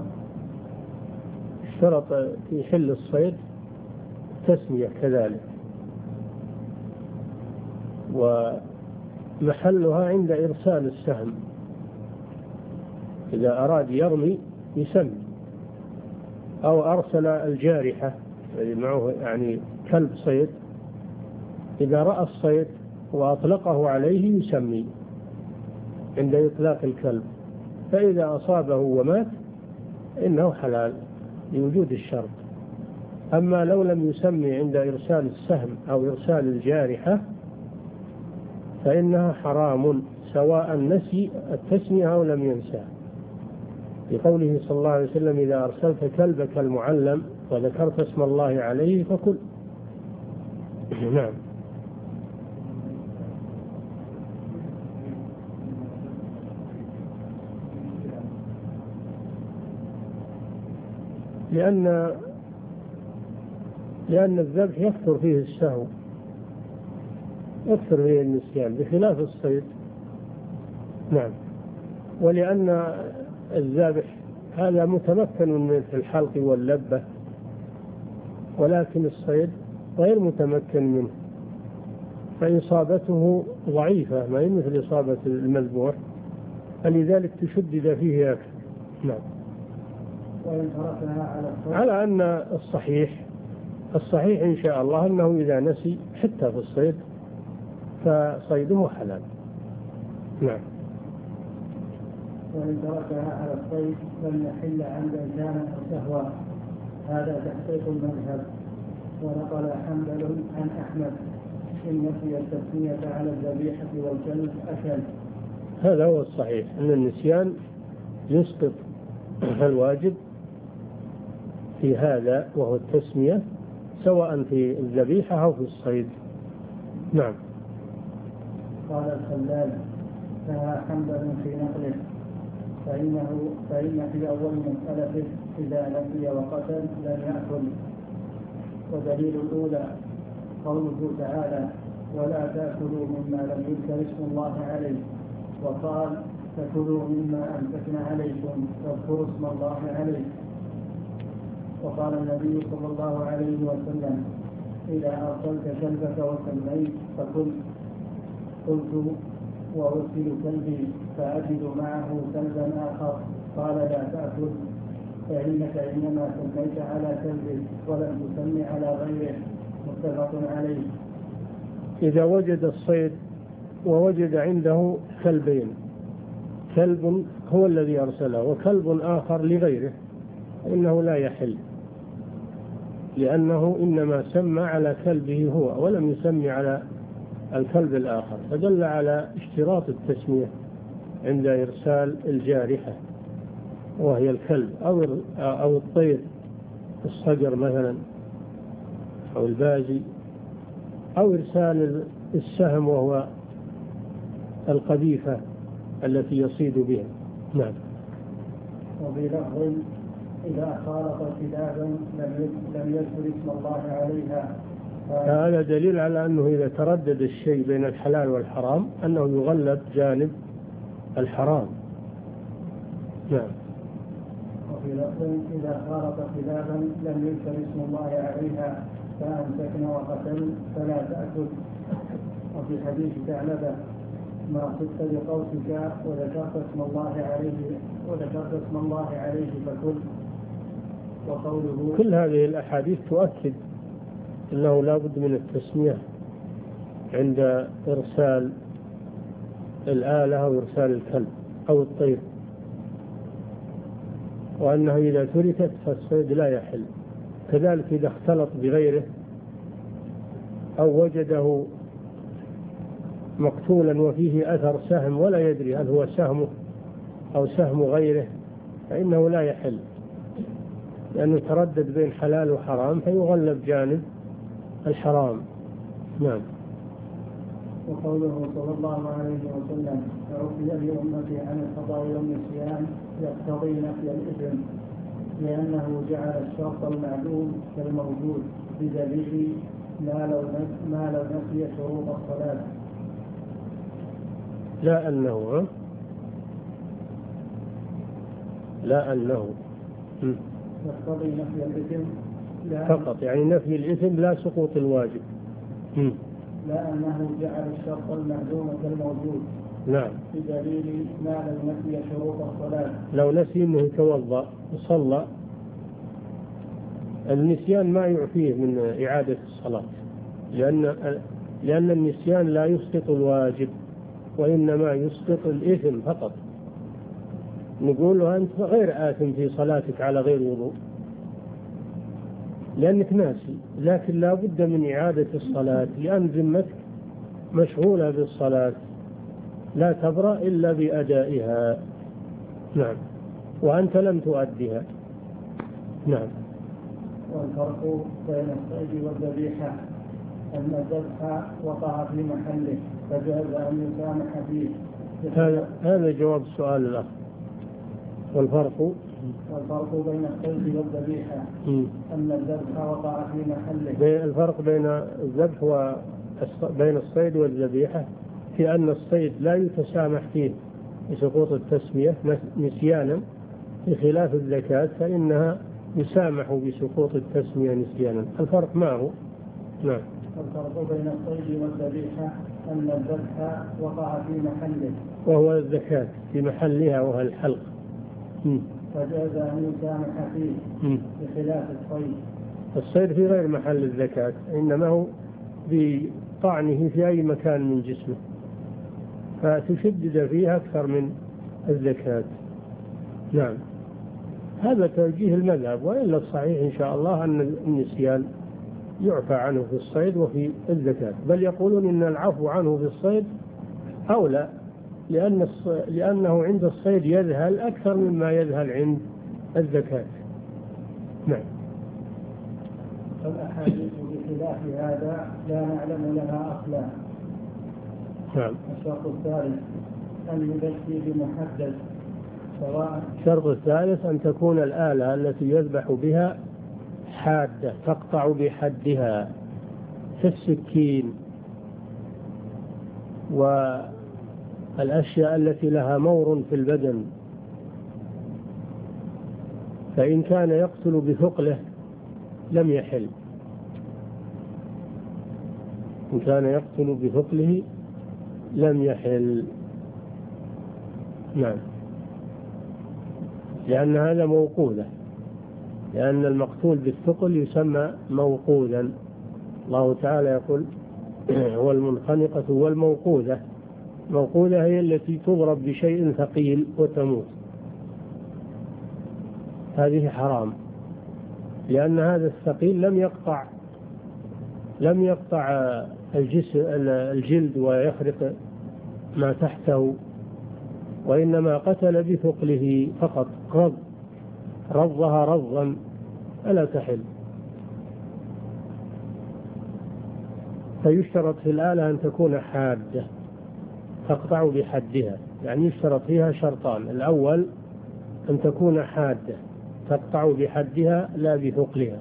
اشترط في حل الصيد تسمية كذلك، ومحلها عند إرسال السهم. إذا أراد يرمي يسمي، أو أرسل الجارحة معه يعني كلب صيد، إذا رأى الصيد وأطلقه عليه يسمي عند إطلاق الكلب، فإذا أصابه ومات إنه حلال لوجود الشرط. أما لو لم يسمي عند إرسال السهم أو إرسال الجارحة فإنها حرام، سواء نسي التسمية أو لم ينسى، لقوله صلى الله عليه وسلم: إذا أرسلت كلبك المعلم وذكرت اسم الله عليه فكل. نعم. لأن الذبح يكثر فيه السهو، يكثر فيه النسيان بخلاف الصيد. نعم. ولأن الذابح هذا متمكن من الحلق واللبة، ولكن الصيد غير متمكن منه، فإصابته ضعيفة ما هي مثل إصابة المذبوح، فلذلك تشدد فيه أكثر. نعم. على أن الصحيح إن شاء الله أنه إذا نسي حتى في الصيد فصيده حلال. نعم.
وإن تركها على الصيد لم يحل عمدا كان أو سهوا، هذا تحقيق المذهب. ونقل حنبل عن أحمد: إن نسي التسمية على الذبيحة والكلب أكل.
هذا هو الصحيح، أن النسيان يسقط الواجب في هذا وهو التسمية، سواء في الذبيحة أو في الصيد. نعم.
قال الخلال: فها حنبل في نقله، فإن في أول مسألة إذا نسي وقتل لم يأكل. ودليل الأولى قوله تعالى: ولا تأكلوا مما لم يذكر اسم الله عليه، وقال: فكلوا مما أمسكن عليكم واذكروا اسم الله عليه. وقال النبي صلى الله عليه وسلم: إذا أرسلت كلبك وسميت فكل. قلت: وأرسل كلبي فأجد معه كلبا آخر؟ قال: لا تأكل، فإنك إنما سميت على كلبك ولم تسمي على غيره. متفق عليه.
إذا وجد الصيد ووجد عنده كلبين، كلب هو الذي أرسله وكلب آخر لغيره، إنه لا يحل، لأنه إنما سمى على كلبه هو ولم يسمي على الكلب الآخر، فدل على اشتراط التسمية عند إرسال الجارحة وهي الكلب أو الطير، الصقر مثلا أو البازي، أو إرسال السهم وهو القذيفة التي يصيد بها. نعم.
وفي لفظ: إذا خالط كلابا لم يذكر اسم الله عليها.
هذا دليل على أنه إذا تردد الشيء بين الحلال والحرام أنه يغلب جانب الحرام. نعم.
وفي لفظ: إذا خالط كلابا لم يذكر اسم الله عليها فأمسكن وقتل فلا تأكل. وفي حديث ثعلبة: ما صدت بقوسك وذكرت اسم الله عليه فكل. وقوله:
كل هذه الأحاديث تؤكد أنه لا بد من التسمية عند إرسال الآلة أو إرسال الكلب أو الطير، وأنه إذا تركت فالصيد لا يحل. كذلك إذا اختلط بغيره أو وجده مقتولا وفيه أثر سهم ولا يدري هل هو سهمه أو سهم غيره فإنه لا يحل، لأنه تردد بين حلال وحرام فيغلب جانب الحرام. نعم.
وقوله صلى الله عليه وسلم: عفي لأمتي عن الخطأ والنسيان، يقتضي نفي الإثم، لأنه جعل الشرط المعلوم كالموجود بدليل ما لو نسي شروط الصلاة.
لا أنه
يقتضي نفي الإثم
فقط، يعني نفي الإثم لا سقوط الواجب.
لا أنه جعل الشرط المعلوم كالموجود.
نعم.
بدليل ما لو نسي شروط الصلاة.
لو نسي أنه يتوضأ وصلى، النسيان ما يعفيه من إعادة الصلاة، لأن النسيان لا يسقط الواجب وإنما يسقط الإثم فقط. نقول له أنت غير آثم في صلاتك على غير وضوء لأنك ناسي، لكن لا بد من إعادة الصلاة لأن ذمتك مشغولة بالصلاة لا تبرأ إلا بأدائها. نعم. وأنت لم تؤدها. نعم.
والفرق بين الصيد والذبيحة أن الذبح وقع في محله فجاز أن يسامح فيه.
هذا جواب السؤال الأخ. والفرق
بين الصيد والذبيحة أن الذبح وقع في محله.
الفرق بين الذبح وبين الصيد والذبيحة في أن الصيد لا يتسامح فيه بسقوط التسمية نسيانا، بخلاف الزكاة فإنها يسامح بسقوط التسمية نسيانا. الفرق ما هو؟ نعم.
الفرق بين الصيد والذبيحة أن الذبح وقع في محله
وهو الزكاة في محلها وهو الحلق،
فجاز أن يسامح فيه بخلاف الصيد.
الصيد في غير محل الزكاة، إنما هو بطعنه في أي مكان من جسمه فتشدد فيه أكثر من الزكاة. نعم. هذا توجيه المذهب، وإلا الصحيح إن شاء الله أن النسيان يعفى عنه في الصيد وفي الزكاة، بل يقولون إن العفو عنه في الصيد أولى لأنه عند الصيد يذهل أكثر مما يذهل عند الزكاة. نعم.
فالأحاديث بخلاف هذا لا نعلم لها أصلا.
نعم.
الشرط الثالث أن يذكي بمحدد سواء.
الشرط الثالث أن تكون الآلة التي يذبح بها حادة تقطع بحدها كالسكين والأشياء التي لها مور في البدن، فإن كان يقتل بثقله لم يحل. إن كان يقتل بثقله لم يحل. نعم، لأن هذا موقوذة، لأن المقتول بالثقل يسمى موقوذا. الله تعالى يقول والمنخنقة والموقوذة. موقوذة هي التي تضرب بشيء ثقيل وتموت، هذه حرام، لأن هذا الثقيل لم يقطع الجلد ويخرق ما تحته، وإنما قتل بثقله فقط، رضها رضا، ألا تحل. فيشترط في الآلة أن تكون حادة تقطع بحدها، يعني يشترط فيها شرطان: الأول أن تكون حادة تقطع بحدها لا بثقلها.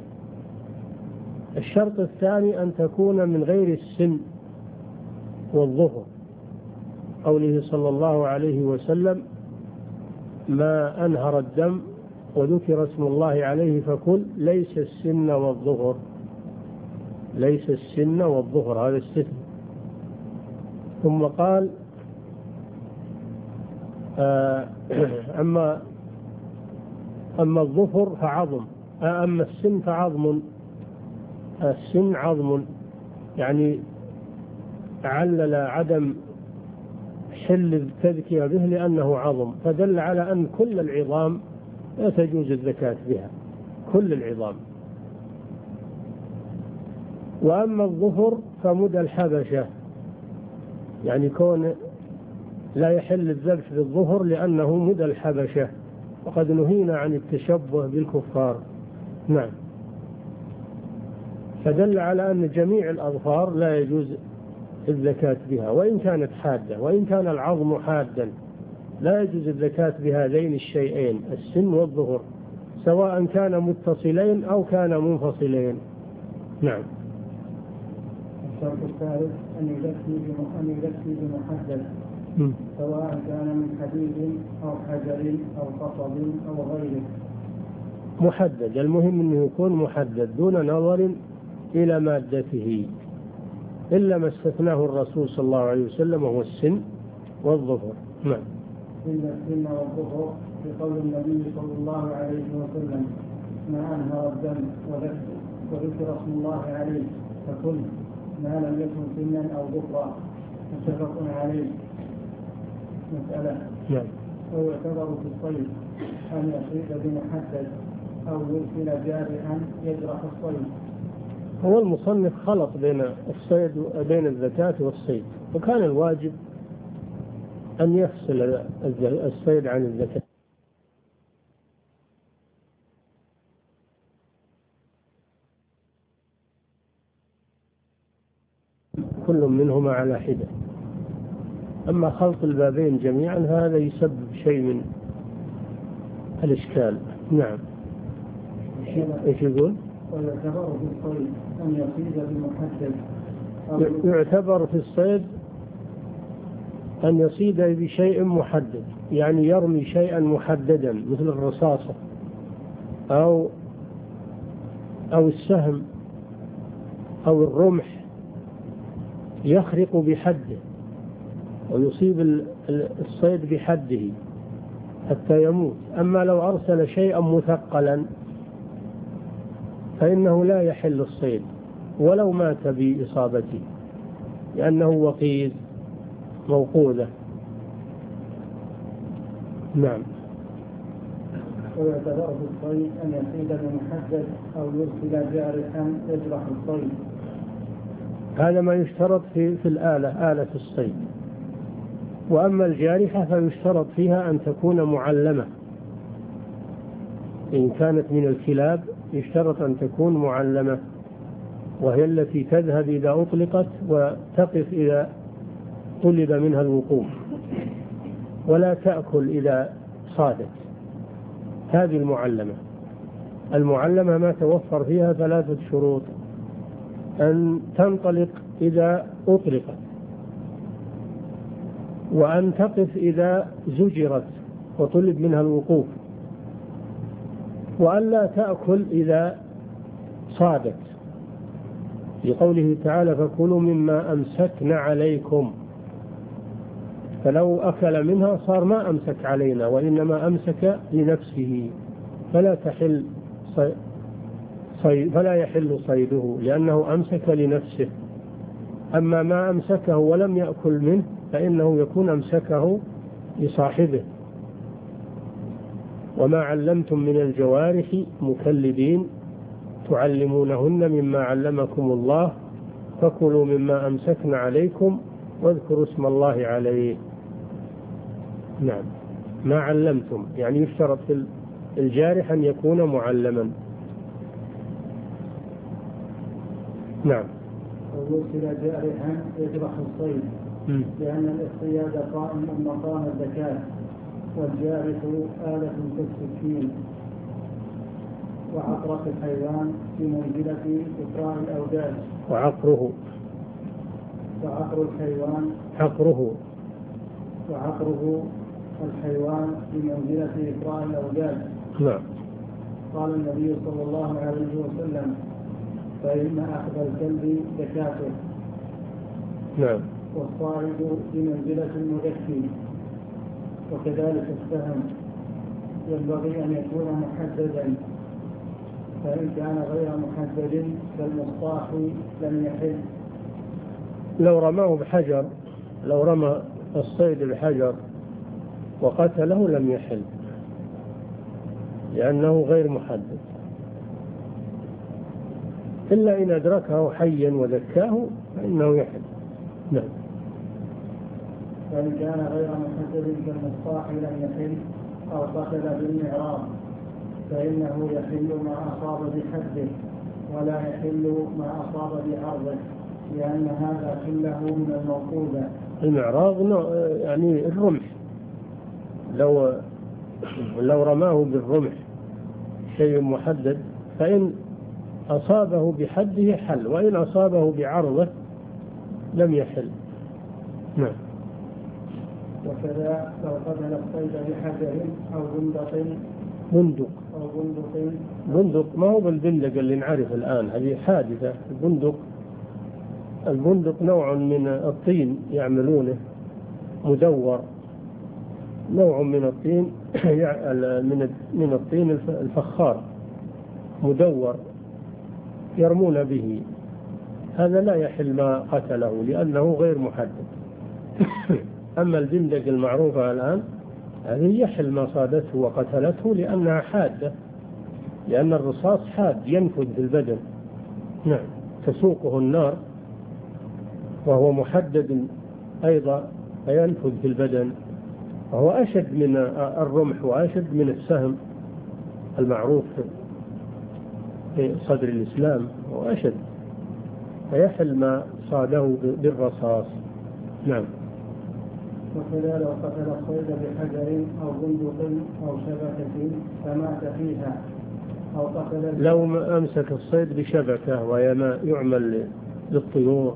الشرط الثاني أن تكون من غير السن والظفر، قوله صلى الله عليه وسلم: ما أنهر الدم وذكر اسم الله عليه فكل ليس السن والظفر. ليس السن والظفر، هذا استثناء. ثم قال: أما الظفر فعظم، أما السن فعظم. السن عظم، يعني علل عدم حل التذكية به لأنه عظم، فدل على أن كل العظام لا تجوز الزكاة بها، كل العظام. وأما الظفر فمدى الحبشة، يعني كون لا يحل الذبح بالظفر لأنه مدى الحبشة، وقد نهينا عن التشبه بالكفار. نعم، فدل على أن جميع الأظفار لا يجوز الزكاة بها وإن كانت حادة، وإن كان العظم حادا لا يجوز الزكاة بهذين الشيئين، السن والظفر، سواء كان متصلين أو كان منفصلين. نعم.
الشرط الثالث أن يزكي بمحدد، سواء كان من حديد أو حجر أو قصب أو غيره.
محدد، المهم أنه يكون محدد دون نظر إلى مادته، إلا ما استثناه الرسول صلى الله عليه وسلم وهو السن والظفر. نعم.
إلا السن والظفر بقول النبي صلى الله عليه وسلم: ما أنهر الدم وذكر اسم الله عليه فكل ما لم يكن سنا أو ظفرا. متفق عليه. مسألة:
نعم.
ويعتبر في الصيد أن يصيد بمحدد أو يرسل جارحا يجرح الصيد.
هو المصنف خلط بين الصيد وبين الزكاة والصيد، وكان الواجب أن يفصل الصيد عن الزكاة. كل منهما على حدة. أما خلط البابين جميعا هذا يسبب شيء من الإشكال. نعم. إيش يقول؟
ويعتبر في الصيد أن يصيد بمحدد.
يعتبر في الصيد أن يصيد بشيء محدد، يعني يرمي شيئا محددا مثل الرصاصة أو السهم أو الرمح، يخرق بحده ويصيب الصيد بحده حتى يموت. أما لو أرسل شيئا مثقلا فإنه لا يحل الصيد ولو مات بإصابته، لأنه وقيد موقوذة. نعم.
ويعتبر في الصيد أن يصيد بمحدد أو يرسل جارحا يجرح الصيد.
هذا ما يشترط في آلة الصيد. وأما الجارحة فيشترط فيها أن تكون معلمة، إن كانت من الكلاب يشترط أن تكون معلمة، وهي التي تذهب إذا أطلقت وتقف إذا طلب منها الوقوف، ولا تأكل إذا صادت. هذه المعلمة ما توفر فيها 3 شروط: أن تنطلق إذا أطلقت، وأن تقف إذا زجرت وطلب منها الوقوف، وأن لا تأكل إذا صادت، في قوله تعالى فكلوا مما أمسكن عليكم، فلو أكل منها صار ما أمسك علينا وإنما أمسك لنفسه، فلا يحل صيده لأنه أمسك لنفسه. أما ما أمسكه ولم يأكل منه فإنه يكون أمسكه لصاحبه. وما علمتم من الجوارح مكلبين تعلمونهن مما علمكم الله فكلوا مما أمسكن عليكم واذكروا اسم الله عليه. نعم، ما علمتم يعني يشترط في الجارح أن يكون معلما. نعم.
ويرسل جارحا يجرح الصيد لأن الاصطياد قائم مقام الزكاة، والجارح آلة كالسكين. وعقرة الحيوان في منزلة إقراء الأوداج.
وعقر الحيوان في منزلة إقراء الأوداج. نعم.
قال النبي صلى الله عليه وسلم فإن أخذ الكلب زكاته.
نعم.
والصائد بمنزلة المزكي. وكذلك السهم ينبغي أن يكون محددا، فإن كان غير محدد كالمصطاح لم يحل.
لو رماه بحجر، لو رمى الصيد بحجر وقتله لم يحل لأنه غير محدد، إلا إن أدركه حيا وذكاه فإنه يحل. نعم.
فإن كان غير محدد كالمصطاح لم يحل أو قتل بالمعراض فإنه يحل ما أصاب بحده ولا يحل ما أصاب بعرضه، لأن هذا كله من الموقوذة.
المعراض يعني الرمح، لو رماه بالرمح شيء محدد فإن أصابه بحده حل، وإن أصابه بعرضه لم يحل. نعم.
وكذا لو قتل الصيد بحجر أو
بندق ما هو بالبندق اللي نعرف الآن، هذه حادثة. البندق نوع من الطين يعملونه مدور، نوع من الطين من الطين الفخار مدور يرمون به، هذا لا يحل ما قتله لأنه غير محدد. أما البندق المعروفة الآن هذه يحل ما صادته وقتلته لأنها حادة، لأن الرصاص حاد ينفذ في البدن. نعم. تسوقه النار وهو محدد أيضا فينفذ في البدن، وهو أشد من الرمح وأشد من السهم المعروف في صدر الإسلام، وأشد، فيحل ما صاده بالرصاص. نعم.
وكذا لو قتل الصيد بحجر أو بندق أو شبكة فمات فيها أو قتل
لو أمسك الصيد بشبكة وهي ما يعمل للطيور،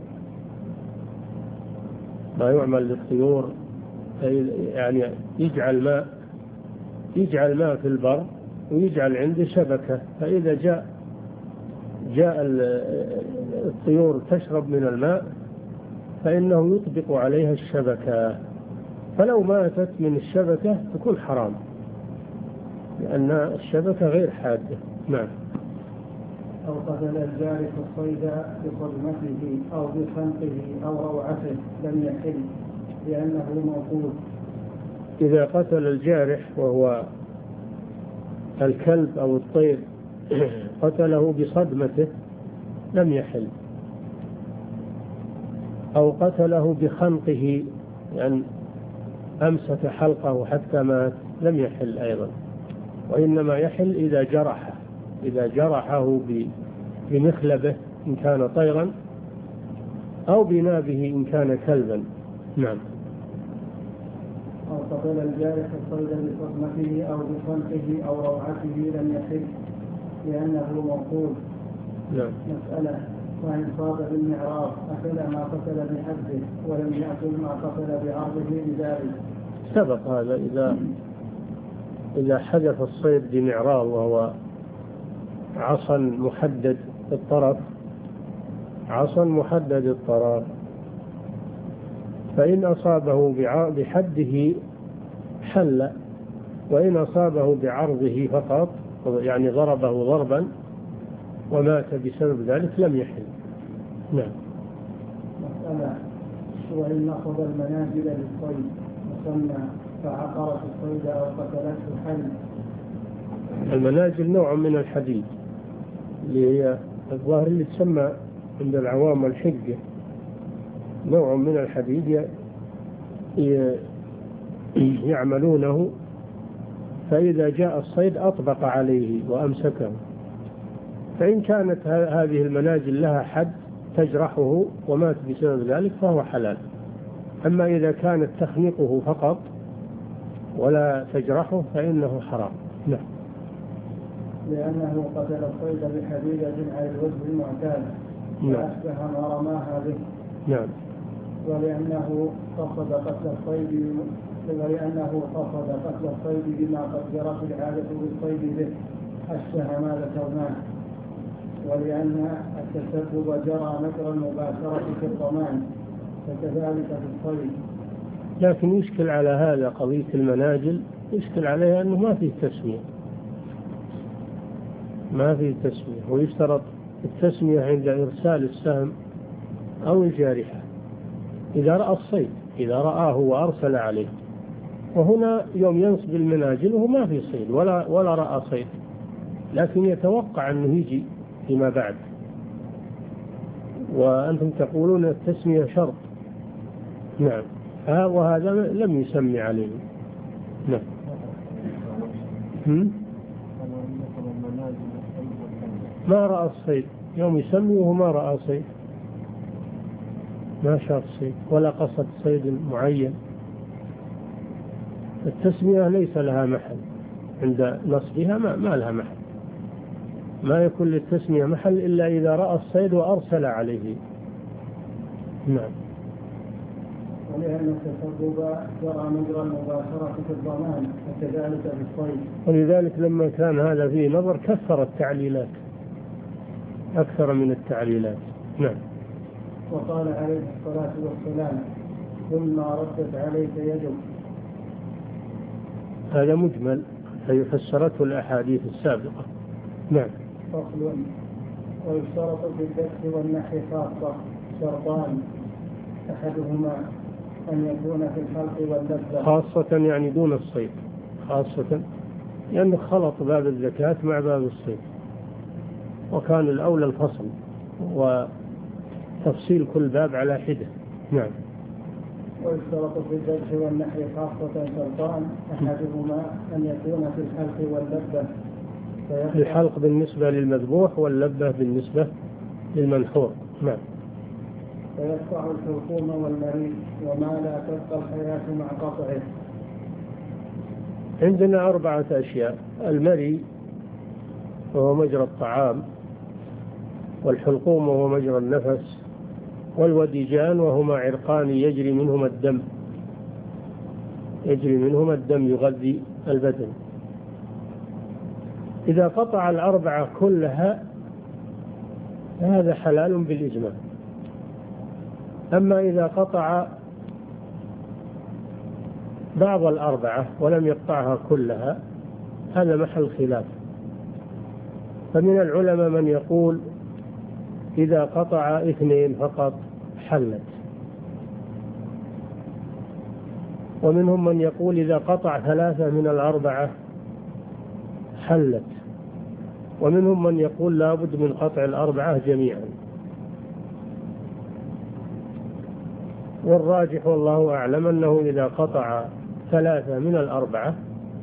يعني يجعل ماء في البر ويجعل عنده شبكة، فإذا جاء الطيور تشرب من الماء فإنه يطبق عليها الشبكة، فلو ماتت من الشبكة تكون حرام لأن الشبكة غير حادة. نعم.
أو قتل الجارح الصيد بصدمته أو بخنقه أو روعته لم يحل لأنه موقوف.
إذا قتل الجارح وهو الكلب أو الطير قتله بصدمته لم يحل، أو قتله بخنقه يعني أمسك حلقه حتى مات لم يحل أيضا، وإنما يحل إذا جرحه بمخلبه إن كان طيرا أو بنابه إن كان كلبا. نعم.
أو قتل الجارح الصيد بصدمته أو بخنقه أو روعته لم يحل لأنه موقوف.
نعم.
مسألة: وإن صاد بالمعراض أكل ما قتل بحده ولم يأكل ما قتل بعرضه بذلك.
سبق هذا إذا حدث الصيد بمعراض وهو عصا محدد الطرف، عصا محدد الطرف، فإن أصابه بحده حل، وإن أصابه بعرضه فقط يعني ضربه ضربا ومات بسبب ذلك لم يحل. نعم.
مسألة: وإن أخذ المنازل للصيد وسمى فعقرت الصيد أو قتلته حل.
المنازل نوع من الحديد اللي هي الظاهر اللي تسمى عند العوام الحجة، نوع من الحديد يعملونه، فإذا جاء الصيد أطبق عليه وأمسكه، فإن كانت هذه المنازل لها حد تجرحه ومات بسبب ذلك فهو حلال. أما إذا كانت تخنقه فقط ولا تجرحه فإنه حرام. نعم.
لأنه قتل الصيد بحديدة على الوجه المعتاد فأشبه ما رماها به.
نعم.
ولأنه قصد قتل الصيد بما قد جرت العادة بالصيد به أشبه ما ذكرناه. ولأن التسبب جرى مجرى المباشرة في الضمان فكذلك في الصيد.
لكن يشكل على هذا قضية المناجل، يشكل عليها أنه ما فيه تسمية، ويشترط التسمية عند إرسال السهم أو الجارحة إذا رأى الصيد، إذا رآه وأرسل عليه. وهنا يوم ينصب المناجل وهو ما في صيد ولا رأى صيد، لكن يتوقع أنه يجي فيما بعد، وأنتم تقولون التسمية شرط. نعم. وهذا لم يسمي عليه. نعم. ما رأى الصيد يوم يسمي وهو ما رأى صيد، ما شاف صيد ولا قصد صيد معين. التسمية ليس لها محل عند نصبها، ما لها محل، ما يكون للتسمية محل إلا إذا رأى الصيد وأرسل عليه. نعم.
ولأن التسبب جرى مجرى المباشرة في الضمان وكذلك في الصيد.
ولذلك لما كان هذا فيه نظر كثر التعليلات أكثر من التعليلات. نعم.
وقال عليه الصلاة والسلام: ثم ردت عليك يدك.
هذا مجمل فسرته الأحاديث السابقة. نعم.
فصل: ويشترط في الذبح والنحر خاصة شرطان: أحدهما أن يكون في الحلق واللذة.
خاصة يعني دون الصيد، خاصة لأنه خلط باب الزكاة مع باب الصيد، وكان الأولى الفصل وتفصيل كل باب على حدة. نعم.
ويشترط في الذبح والنحر خاصة شرطان: أحدهما أن يكون في الحلق واللذة.
الحلق بالنسبة للمذبوح واللذة بالنسبة للمنحور. نعم.
فيقطع الحلقوم والمريء وما لا تبقى الحياة مع قطعه.
عندنا 4 أشياء: المريء وهو مجرى الطعام، والحلقوم وهو مجرى النفس، والوديجان وهما عرقان يجري منهما الدم يغذي البدن. إذا قطع ال4 كلها هذا حلال بالإجماع. أما إذا قطع بعض ال4 ولم يقطعها كلها هذا محل خلاف. فمن العلماء من يقول إذا قطع 2 فقط حلت، ومنهم من يقول إذا قطع 3 من ال4 حلت، ومنهم من يقول لا بد من قطع ال4 جميعا. والراجح والله أعلم أنه إذا قطع 3 من ال4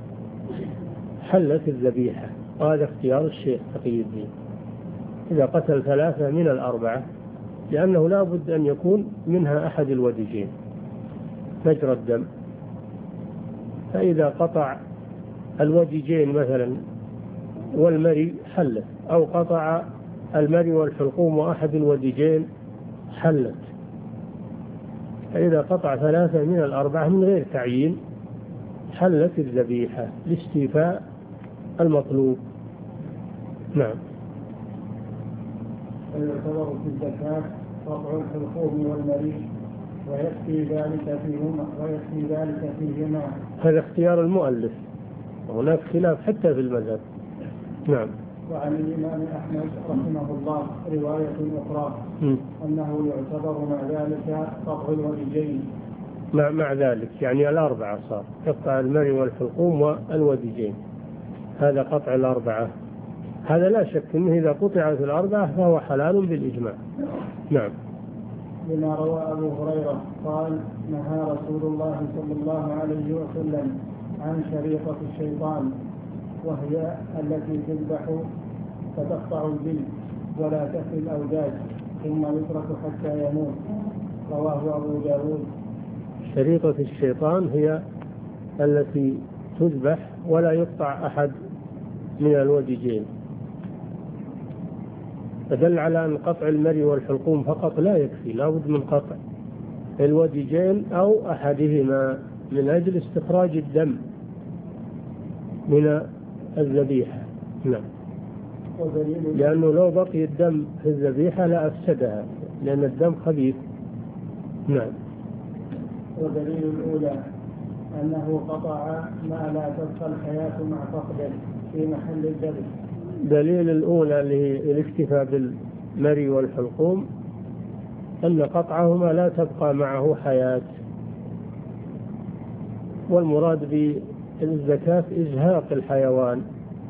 حلت الذبيحة، وهذا اختيار الشيخ تقي الدين. إذا قتل 3 من ال4 لأنه لا بد أن يكون منها أحد الوديجين مجرى الدم، فإذا قطع الوديجين مثلا والمري حلت، أو قطع المري والحلقوم وأحد الوديجين حلت. فإذا قطع 3 من ال4 من غير تعيين حلت الذبيحة لاستيفاء المطلوب. نعم.
ويعتبر في الزكاة قطع الحلقوم والمريء ويكفي ذلك فيهما.
هذا اختيار المؤلف، وهناك خلاف حتى في المذهب. نعم.
وعن الإمام أحمد رحمه الله رواية أخرى أنه يعتبر مع ذلك قطع الوديجين.
مع ذلك يعني الأربعة، صار قطع المرء والحلقوم والوديجين، هذا قطع الأربعة. هذا لا شك أنه إذا قطعت الأربعة فهو حلال بالإجماع. نعم.
لما روى أبو هريرة قال نهى رسول الله صلى الله عليه وسلم عن شريطة الشيطان، وهي التي تذبح فتقطع الجلد ولا تفي الأوداج ثم يترك حتى يموت. رواه أبو داود.
شريطة الشيطان هي التي تذبح ولا يقطع أحد من الوديجين، فدل على أن قطع المرء والحلقوم فقط لا يكفي، لا بد من قطع الوديجين أو أحدهما من أجل استخراج الدم من الذبيحة. نعم. لأنه لو بقي الدم في الذبيحة لأفسدها، لأن الدم خبيث. نعم.
ودليل الأولى أنه قطع ما لا تبقى الحياة مع فقده في محل الذبح.
دليل الأولى للاكتفاء بالمرء والحلقوم أن قطعهما لا تبقى معه حياة، والمراد بالزكاة إزهاق الحيوان،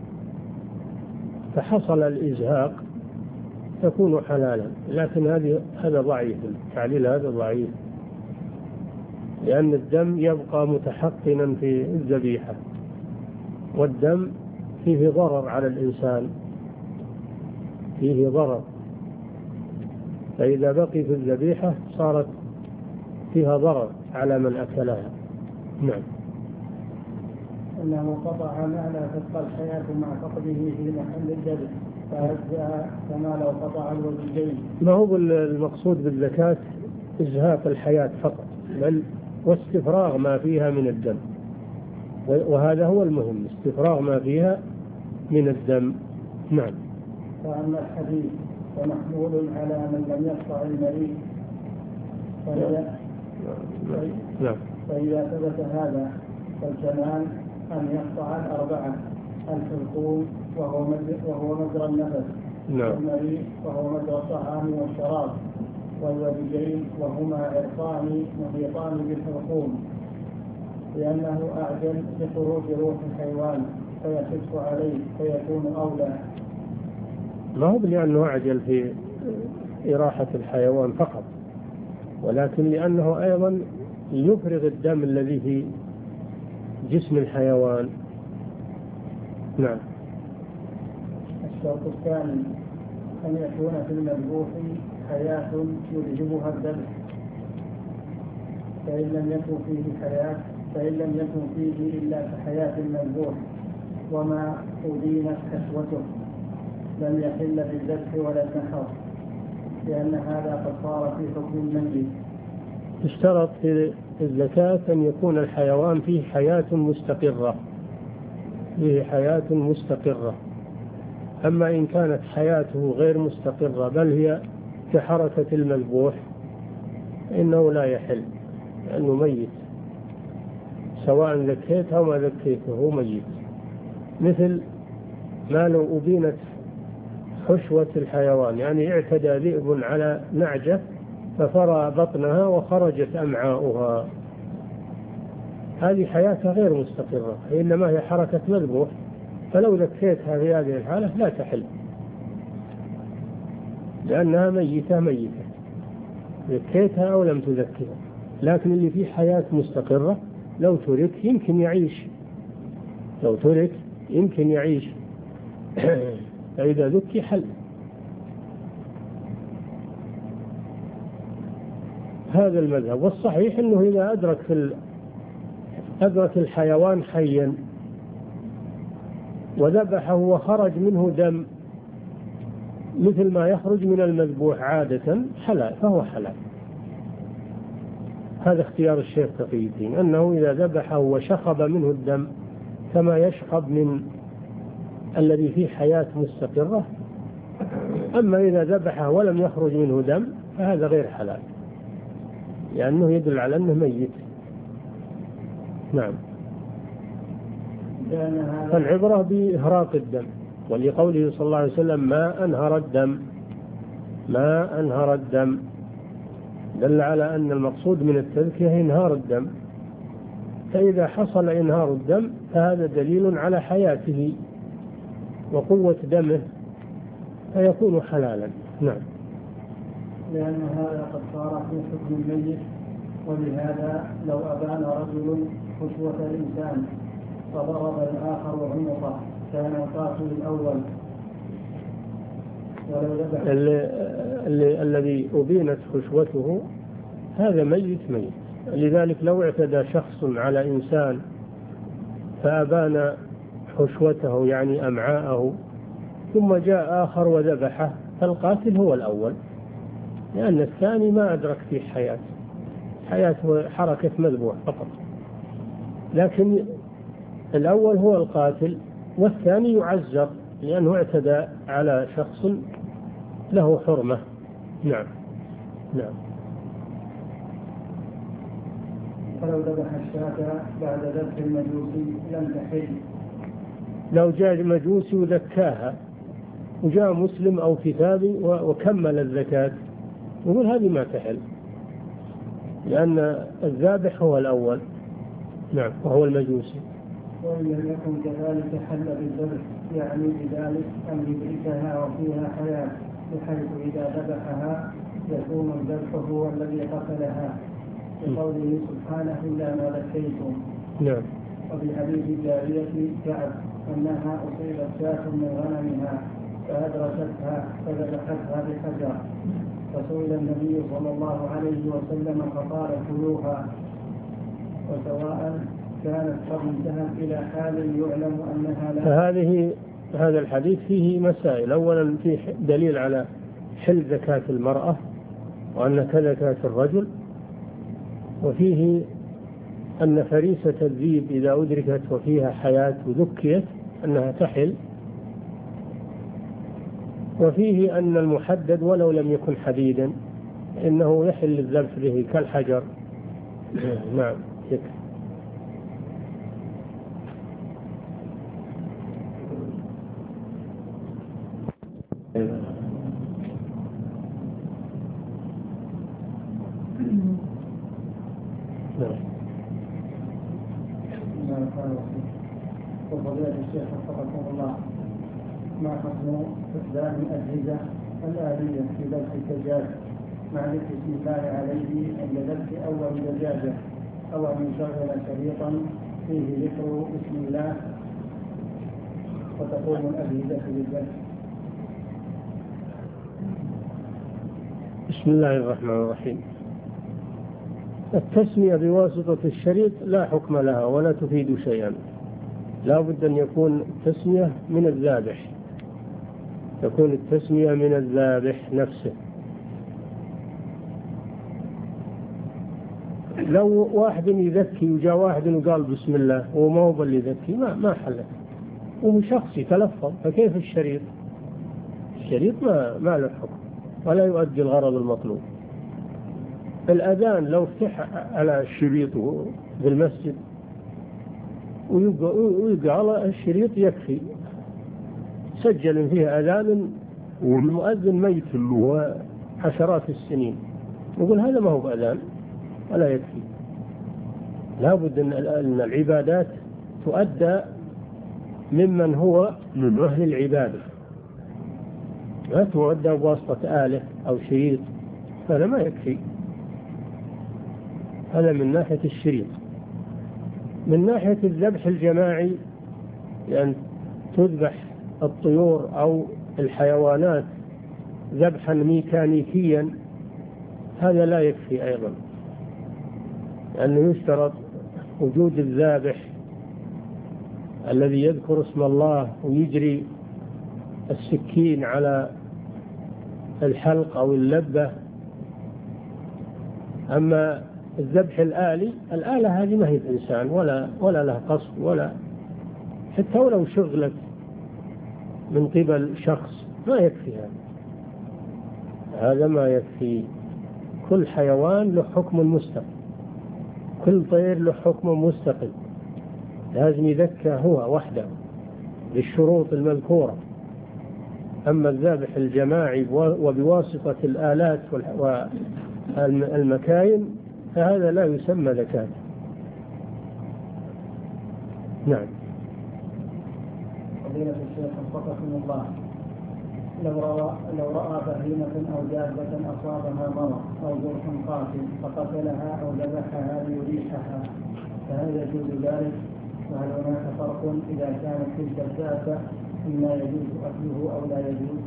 فحصل الإزهاق تكون حلالا. لكن هذا ضعيف، التعليل هذا ضعيف، لأن الدم يبقى متحقنا في الذبيحة، والدم فيه ضرر على الإنسان، فيه ضرر، فإذا بقي في الذبيحة صارت فيها ضرر على من أكلها. نعم.
أنه قطع ما لا تبقى الحياة مع فقده في محل الذبح فأجزأ كما لو قطع الوديجين.
ما هو المقصود بالزكاة إزهاق الحياة فقط، بل واستفراغ ما فيها من الدم، وهذا هو المهم، استفراغ ما فيها من الدم. نعم.
فأما الحديث فمحمول على من لم يقطع المريء فإذا ثبت هذا فالكمال أن يقطع الأربعة: الحلقوم وهو مجرى النفس، والمريء وهو مجرى الطعام والشراب، والوديجين وهما عرقان محيطان بالحلقوم، لأنه أعجل لخروج روح الحيوان فيخف عليه فيكون أولى.
ما هو لأنه أعجل في إراحة الحيوان فقط، ولكن لأنه أيضا يفرغ الدم الذي في جسم الحيوان. نعم.
الشرط الثاني أن يكون في المذبوح حياة يلزمها الذبح، فإن لم يكن فيه إلا كحياة المذبوح وما أدينت كسوته لم يحل بالذبح ولا النحر، لأن هذا قد صار في حكم الميت.
اشترط في الزكاة أن يكون الحيوان فيه حياة مستقرة، أما إن كانت حياته غير مستقرة بل هي كحركة المذبوح إنه لا يحل، لأنه ميت، سواء ذكيته أو ما ذكيته هو ميت. مثل ما لو أبينت حشوة الحيوان، يعني اعتدى ذئب على نعجة ففرى بطنها وخرجت أمعاؤها، هذه حياتها غير مستقرة، إنما هي حركة مذبوح، فلو ذكيتها في هذه الحالة لا تحل، لأنها ميتة، ذكيتها أو لم تذكيها. لكن اللي فيه حياة مستقرة لو ترك يمكن يعيش فإذا ذكي حل. هذا المذهب. والصحيح أنه إذا أدرك الحيوان حيا وذبحه وخرج منه دم مثل ما يخرج من المذبوح عادة حلال، فهو حلال. هذا اختيار الشيخ تقي الدين، أنه إذا ذبحه وشخب منه الدم كما يشخب من الذي فيه حياة مستقرة أما إذا ذبحه ولم يخرج منه دم فهذا غير حلال، لأنه يدل على أنه ميت. نعم. فالعبرة بإهراق الدم، ولقوله صلى الله عليه وسلم ما أنهر الدم، ما أنهر الدم، دل على أن المقصود من التذكية إنهار الدم. فإذا حصل إنهار الدم فهذا دليل على حياته وقوة دمه فيكون حلالا. نعم.
لأن هذا قد صار في حكم الميت، ولهذا لو أبان رجل خشوة الإنسان فضرب الآخر عنقه كان القاتل الأول. ولو ذبح
الذي أبينت خشوته هذا ميت. لذلك لو اعتدى شخص على إنسان فأبان حشوته يعني أمعاءه ثم جاء آخر وذبحه فالقاتل هو الأول، لأن الثاني ما أدرك فيه حياته حركة مذبوح فقط، لكن الأول هو القاتل والثاني يعزر لأنه اعتدى على شخص له حرمة. نعم. نعم.
فلو ذبح الشاة بعد ذبح المجوسي لم تحل.
لو جاء مجوسي وذكاها وجاء مسلم أو كتابي وكمل الزكاة يقول هذه ما تحل، لأن الذابح هو الأول. نعم. وهو المجوسي.
وإن لم يكن كذلك حل بالذبح، يعني بذلك أن يدركها وفيها حياة، بحيث إذا ذبحها يكون الذبح هو الذي قتلها، بقوله سبحانه إلا ما ذكيتم.
نعم.
وبحديث الجارية كعب أنها أصيبت شاة من غنمها فأدركتها فذبحتها بحجر، فسئل النبي صلى الله عليه وسلم فقال كلوها، وسواء كانت قد انتهت إلى حال يعلم أنها لا.
هذا الحديث فيه مسائل. أولا فيه دليل على حل زكاة المرأة وأن كزكاة الرجل، وفيه أن فريسة الذيب إذا أدركت وفيها حياة وذكيت أنها تحل، وفيه أن المحدد ولو لم يكن حديدا إنه يحل الذبح به كالحجر. نعم. يكفي.
وفضيلة الشيخ وفقكم الله، ما حكم استخدام الأجهزة الآلية في ذبح الدجاج مع الاستثناء عليه عند ذبح أول دجاجة، أو أن يشغل شريطا فيه ذكر بسم الله وتقوم الأجهزة بالذبح؟
بسم الله الرحمن الرحيم. التسمية بواسطة الشريط لا حكم لها ولا تفيد شيئا، لا بد أن يكون التسمية من الذابح، تكون التسمية من الذابح نفسه. لو واحد يذكي وجاء واحد وقال بسم الله وما هو اللي يذكي ما حلت، وهو شخص يتلفظ، فكيف الشريط؟ الشريط ما له حكم ولا يؤدي الغرض المطلوب. الأذان لو افتح على الشريط في المسجد ويقع على الشريط يكفي، سجل فيه أذان والمؤذن ميت له عشرات السنين، يقول هذا ما هو بأذان ولا يكفي. لا بد أن العبادات تؤدى ممن هو من أهل العبادة، لا تؤدى بواسطة آلة أو شريط، هذا ما يكفي. هذا من ناحية الشريط. من ناحية الذبح الجماعي، لأن تذبح الطيور أو الحيوانات ذبحا ميكانيكيا، هذا لا يكفي أيضا، لأنه يشترط وجود الذابح الذي يذكر اسم الله ويجري السكين على الحلق أو اللبة. أما الذبح الآلي، الآلة هذه ما هي إنسان ولا لها قصد، ولا حتى ولو شغلت من قبل شخص ما يكفي هذا ما يكفي. كل حيوان له حكم مستقل، كل طير له حكم مستقل، لازم يذكى هو وحده بالشروط المذكورة. أما الذبح الجماعي وبواسطة الآلات والمكاين فهذا لا يسمى زكاة. نعم.
فضيلة الشيخ وفقكم الله، لو رأى بهيمة أو دابة أصابها مرض أو جرح قاتل فقتلها أو ذبحها ليريحها فهل يجوز ذلك؟ وهل هناك فرق إذا كانت تلك الدابة إما يجوز أكله أو لا يجوز؟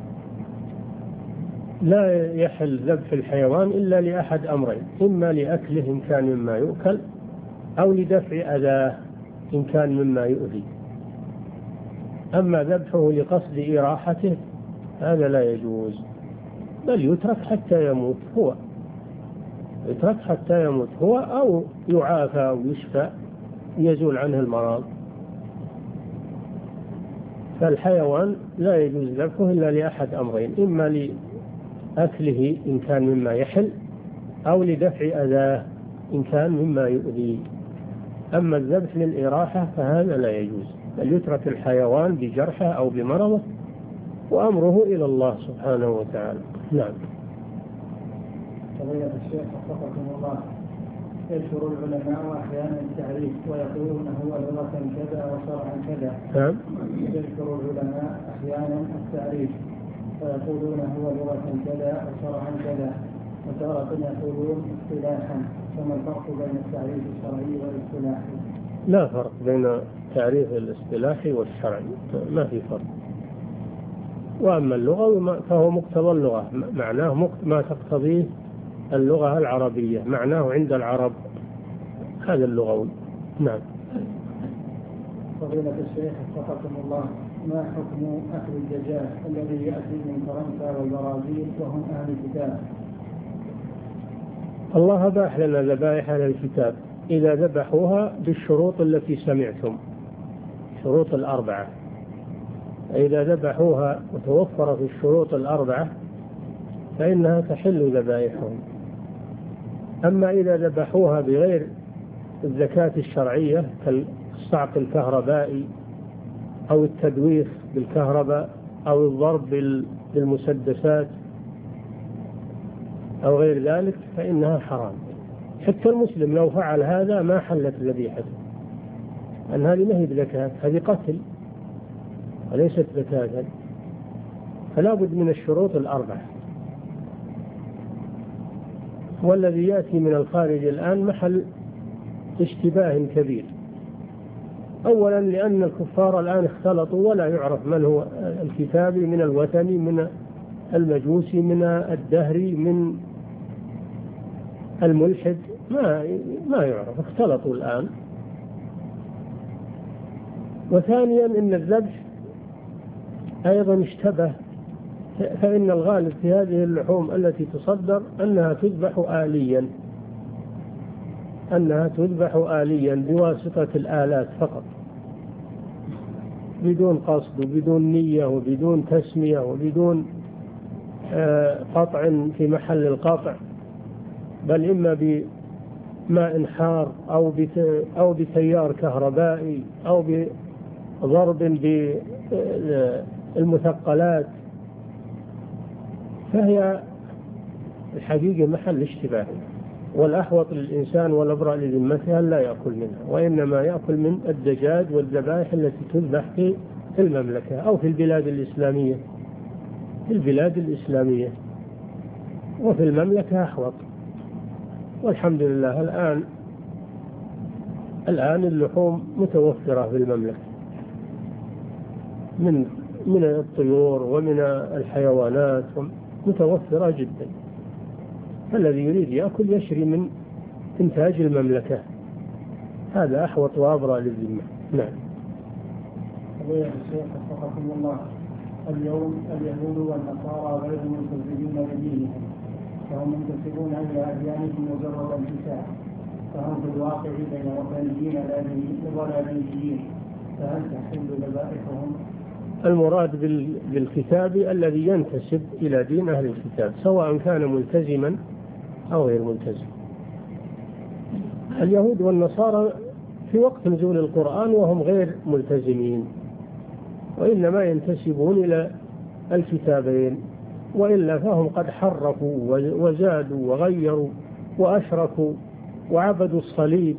لا يحل ذبح الحيوان إلا لأحد أمرين: إما لأكله إن كان مما يؤكل، أو لدفع أذاه إن كان مما يؤذي. أما ذبحه لقصد إراحته هذا لا يجوز، بل يترك حتى يموت هو، يترك حتى يموت هو أو يعافى أو يشفى يزول عنه المرض. فالحيوان لا يجوز ذبحه إلا لأحد أمرين: إما لأكله إن كان مما يحل، أو لدفع أذاه إن كان مما يؤذي. أما الذبح للإراحة فهذا لا يجوز، بل يترك الحيوان بجرحه أو بمرضه وأمره إلى الله سبحانه وتعالى. نعم.
فضيلة الشيخ وفقكم الله، يذكر العلماء أحيانا التعريف ويقولون هو لغة كذا وشرعا كذا.
نعم.
يذكر العلماء أحيانا التعريف ويقولون هو لغة كذا وشرعا كذا، وتارة يقولون اصطلاحا، فما الفرق بين التعريف الشرعي والاصطلاحي؟
لا فرق بين التعريف الاصطلاحي والشرعي، ما في فرق. وأما اللغة فهو مقتضى اللغة، معناه ما تقتضيه اللغة العربية، معناه عند العرب، هذا اللغوي. نعم.
فضيلة الشيخ وفقكم الله، ما حكم أكل الدجاج الذي يأتي من فرنسا والبرازيل وهم أهل الكتاب؟
الله أباح لنا ذبائح أهل الكتاب إذا ذبحوها بالشروط التي سمعتم، شروط الأربعة. إذا ذبحوها وتوفر في الشروط الأربعة فإنها تحل ذبائحهم. أما إذا ذبحوها بغير الزكاة الشرعية كالصعق الكهربائي أو التدويخ بالكهرباء أو الضرب بالمسدسات أو غير ذلك فإنها حرام. حتى المسلم لو فعل هذا ما حلت ذبيحته، أن هذه ما هي بزكاة، هذه قتل وليست زكاة. فلا بد من الشروط الأربعة. والذي يأتي من الخارج الآن محل اشتباه كبير. أولا لأن الكفار الآن اختلطوا ولا يعرف من هو الكتابي من الوثني من المجوسي من الدهري من الملحد، ما يعرف، اختلطوا الآن. وثانيا إن الذبح أيضا اشتبه، فإن الغالب في هذه اللحوم التي تصدر أنها تذبح آليا بواسطة الآلات فقط، بدون قصد وبدون نية وبدون تسمية وبدون قطع في محل القطع، بل إما بماء حار أو بتيار كهربائي أو بضرب بالمثقلات، فهي الحقيقة محل اشتباه. والأحوط للإنسان والأبرأ لذمته أن لا يأكل منها، وإنما يأكل من الدجاج والذبائح التي تذبح في المملكة أو في البلاد الإسلامية. في البلاد الإسلامية وفي المملكة أحوط. والحمد لله الآن اللحوم متوفرة في المملكة من الطيور ومن الحيوانات متوفرة جدا. فالذي يريد يأكل يشري من إنتاج المملكة، هذا أحوط وأبرأ للذمة. نعم.
فضيلة الشيخ وفقكم الله، اليوم اليهود والنصارى غير ملتزمين بدينهم، فهم منتسبون إلى أديانهم مجرد انتساب، فهم في الواقع بين وثنيين ولا دينيين، فهل تحل ذبائحهم؟
المراد بالكتاب الذي ينتسب إلى دين أهل الكتاب سواء كان ملتزما أو غير ملتزم. اليهود والنصارى في وقت نزول القرآن وهم غير ملتزمين، وإنما ينتسبون إلى الكتابين، وإلا فهم قد حرفوا وزادوا وغيروا وأشركوا وعبدوا الصليب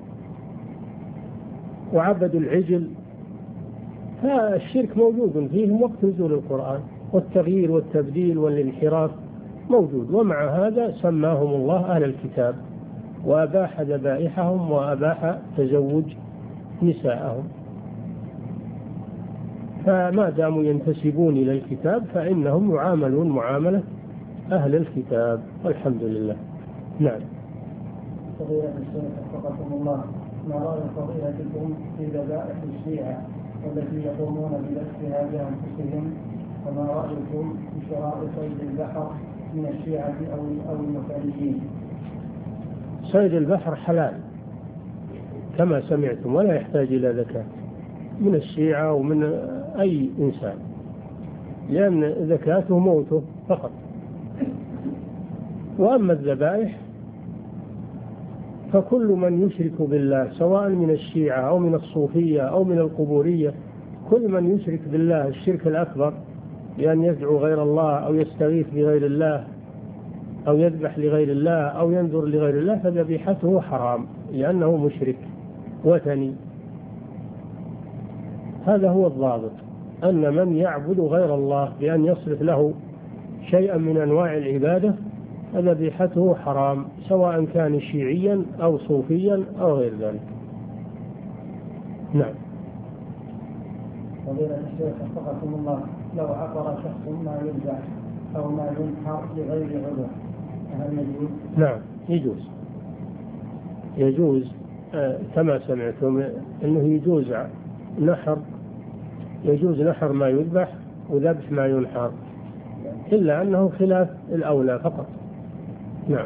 وعبدوا العجل. فالشرك موجود فيهم وقت نزول القرآن، والتغيير والتبديل والانحراف موجود، ومع هذا سماهم الله أهل الكتاب وأباح ذبائحهم وأباح تزوج نساءهم. فما داموا ينتسبون إلى الكتاب فإنهم يعاملون معاملة أهل الكتاب، والحمد لله. نعم.
فضيلة الشيخ وفقكم الله، ما رأي فضيلتكم في ذبائح الشيعة والتي يقومون بذبحها بأنفسهم، وما رأيكم في شراء صيد البحر من الشيعة أو المثاليين؟
صيد البحر حلال كما سمعتم، ولا يحتاج إلى زكاة من الشيعة ومن أي إنسان، لأن زكاته موته فقط. وأما الذبائح فكل من يشرك بالله سواء من الشيعة أو من الصوفية أو من القبورية، كل من يشرك بالله الشرك الأكبر بأن يدعو غير الله أو يستغيث بغير الله أو يذبح لغير الله أو ينذر لغير الله فذبيحته حرام، لأنه مشرك وثني. هذا هو الضابط، أن من يعبد غير الله بأن يصرف له شيئا من أنواع العبادة فذبيحته حرام، سواء كان شيعيا أو صوفيا أو غير ذلك. نعم.
فضيلة الشيخ وفقكم الله، لو عقر شخص ما يذبح أو ما ينحر لغير عذر هل يجوز؟
نعم يجوز كما سمعتم أنه يجوز نحر ما يذبح وذبح ما ينحر، إلا أنه خلاف الأولى فقط. نعم.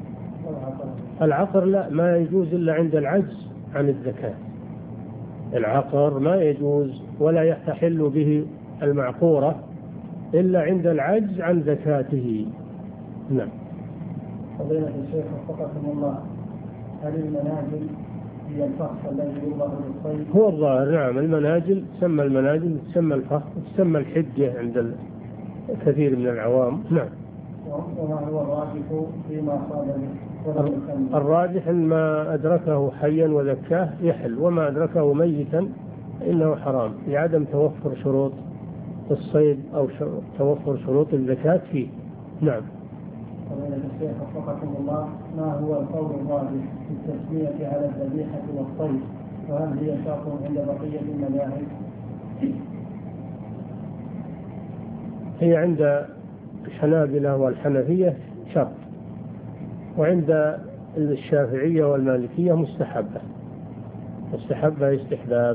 العقر لا، ما يجوز إلا عند العجز عن الزكاة. العقر ما يجوز ولا يحتحل به المعقورة إلا عند العجز عن زكاته. نعم.
فضيلة الشيخ وفقكم الله، هل المنازل هي الفخ الذي يوضع للصيد؟
هو الظاهر نعم، المناجل تسمى المناجل، تسمى الفخ، تسمى الحجة عند كثير من العوام. نعم.
وما هو الراجح فيما صاد به؟
الراجح إن ما أدركه حيا وذكاه يحل، وما أدركه ميتا إنه حرام لعدم توفر شروط الصيد أو توفر شروط الزكاة فيه. نعم.
فضيلة الشيخ وفقكم الله، ما هو القول الراجح في التسمية على الذبيحة والصيد، وهل هي شرط عند بقية المذاهب؟
هي عند الحنابلة والحنفية شرط، وعند الشافعية والمالكية مستحبة استحباب.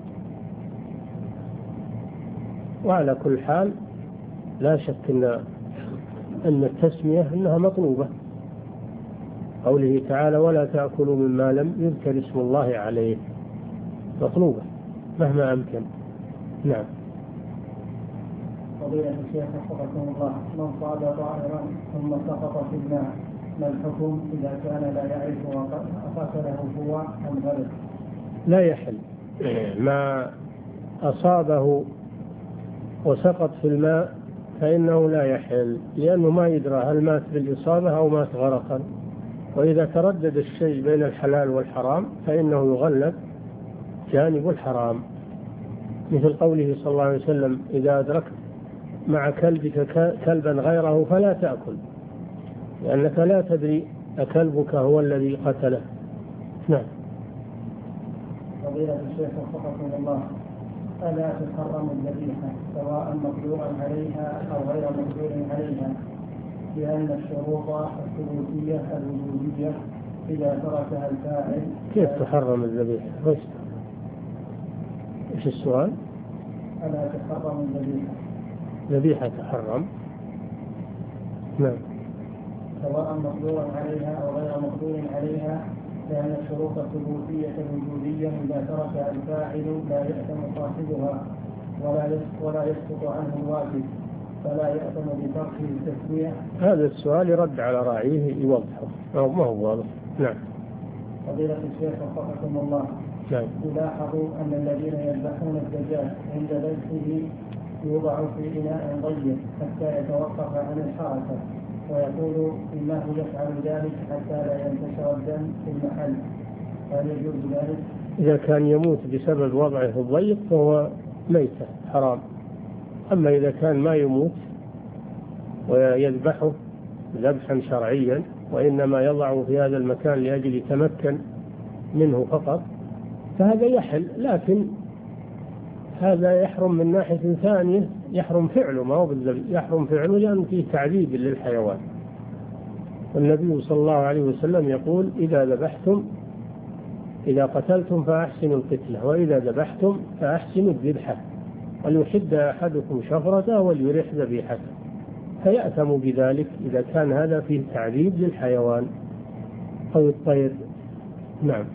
وعلى كل حال لا شك أن التسمية أنها مطلوبة، قوله تعالى ولا تأكلوا مما لم يذكر اسم الله عليه، مطلوبة مهما أمكن. نعم.
فضيلة الشيخ وفقكم الله، من صاد طائرا ثم سقط في الماء ما الحكم إذا كان لا يعرف قتله هو أم غيره؟
لا يحل ما أصابه وسقط في الماء فإنه لا يحل، لأنه ما يدرى هل مات بالإصابة أو مات غرقا. وإذا تردد الشيء بين الحلال والحرام فإنه يغلب جانب الحرام، مثل قوله صلى الله عليه وسلم إذا أدركت مع كلبك كلبا غيره فلا تأكل، لأنك لا تدري أكلبك هو الذي قتله. نعم.
فضيلة الشيخ وفقكم الله، ألا تحرم الذبيحة سواء مقدورا عليها أو غير مقدور عليها، لأن الشروط الثبوتية الوجودية إذا تركها الفاعل؟
كيف تحرم الذبيحة؟ إيش السؤال؟
ألا تحرم الذبيحة؟
ذبيحة تحرم؟ نعم.
سواء مقدورا عليها أو غير مقدور عليها، لأن الشروط الثبوتية الوجودية إذا تركها الفاعل لا يأثم صاحبها، ولا يسقط عنه الواجب فلا يأثم بترك التسمية.
هذا السؤال يرد على راعيه يوضحه، ما هو واضح. نعم.
فضيلة الشيخ وفقكم الله.
نعم.
يلاحظ أن الذين يذبحون الدجاج عند ذبحه يوضع في إناء ضيق حتى يتوقف عن الحركة، ويقول إنه يفعل ذلك حتى لا ينتشر الدم في المحل، هل يجوز ذلك؟
إذا كان يموت بسبب وضعه الضيق فهو ميتة حرام. أما إذا كان ما يموت ويذبحه ذبحا شرعيا وإنما يضعه في هذا المكان لأجل يتمكن منه فقط فهذا يحل، لكن هذا يحرم من ناحية ثانية، يحرم فعله، ما هو بالذبح، يحرم فعله لأن فيه تعذيب للحيوان. والنبي صلى الله عليه وسلم يقول إذا قتلتم فأحسنوا القتلة، وإذا ذبحتم فأحسنوا الذبحة، وليحد أحدكم شفرته وليرح ذبيحته، فيأثم بذلك إذا كان هذا فيه تعذيب للحيوان أو الطير. نعم.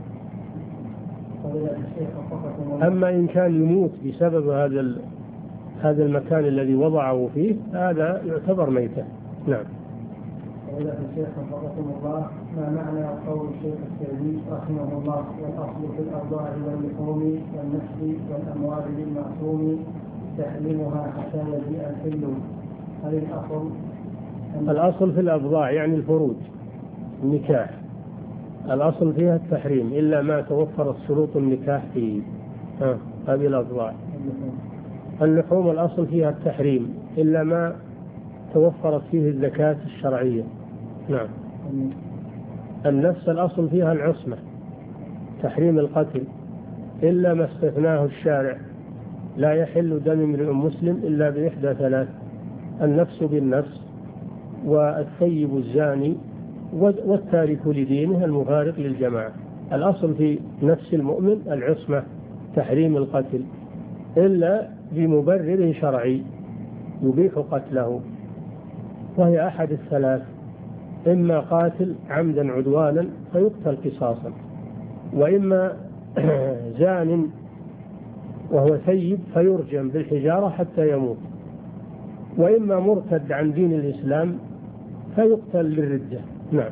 أما إن كان يموت بسبب هذا المكان الذي وضعه فيه هذا يعتبر ميتة. نعم.
فضيلة الشيخ وفقكم الله، ما معنى قول الشيخ السعدي رحمه الله: والأصل في الأرضاع واللحوم والنسل والأموال للمعصوم تحريمها حتى يجيء الحل؟ هل
الأصل في الأبضاع يعني الفروج، النكاح، الأصل فيها التحريم إلا ما توفرت شروط النكاح فيه. هذه الأبضاع. اللحوم الأصل فيها التحريم إلا ما توفرت فيه الزكاة الشرعية. نعم. النفس الأصل فيها العصمة، تحريم القتل إلا ما استثناه الشارع: لا يحل دم امرئ مسلم إلا بإحدى ثلاث: النفس بالنفس، والثيب الزاني، والتارك لدينه المفارق للجماعة. الأصل في نفس المؤمن العصمة، تحريم القتل إلا بمبرر شرعي يبيح قتله، وهي أحد الثلاث: إما قاتل عمدا عدوانا فيقتل قصاصا، وإما زان وهو ثيب فيرجم بالحجارة حتى يموت، وإما مرتد عن دين الإسلام فيقتل للردة. نعم.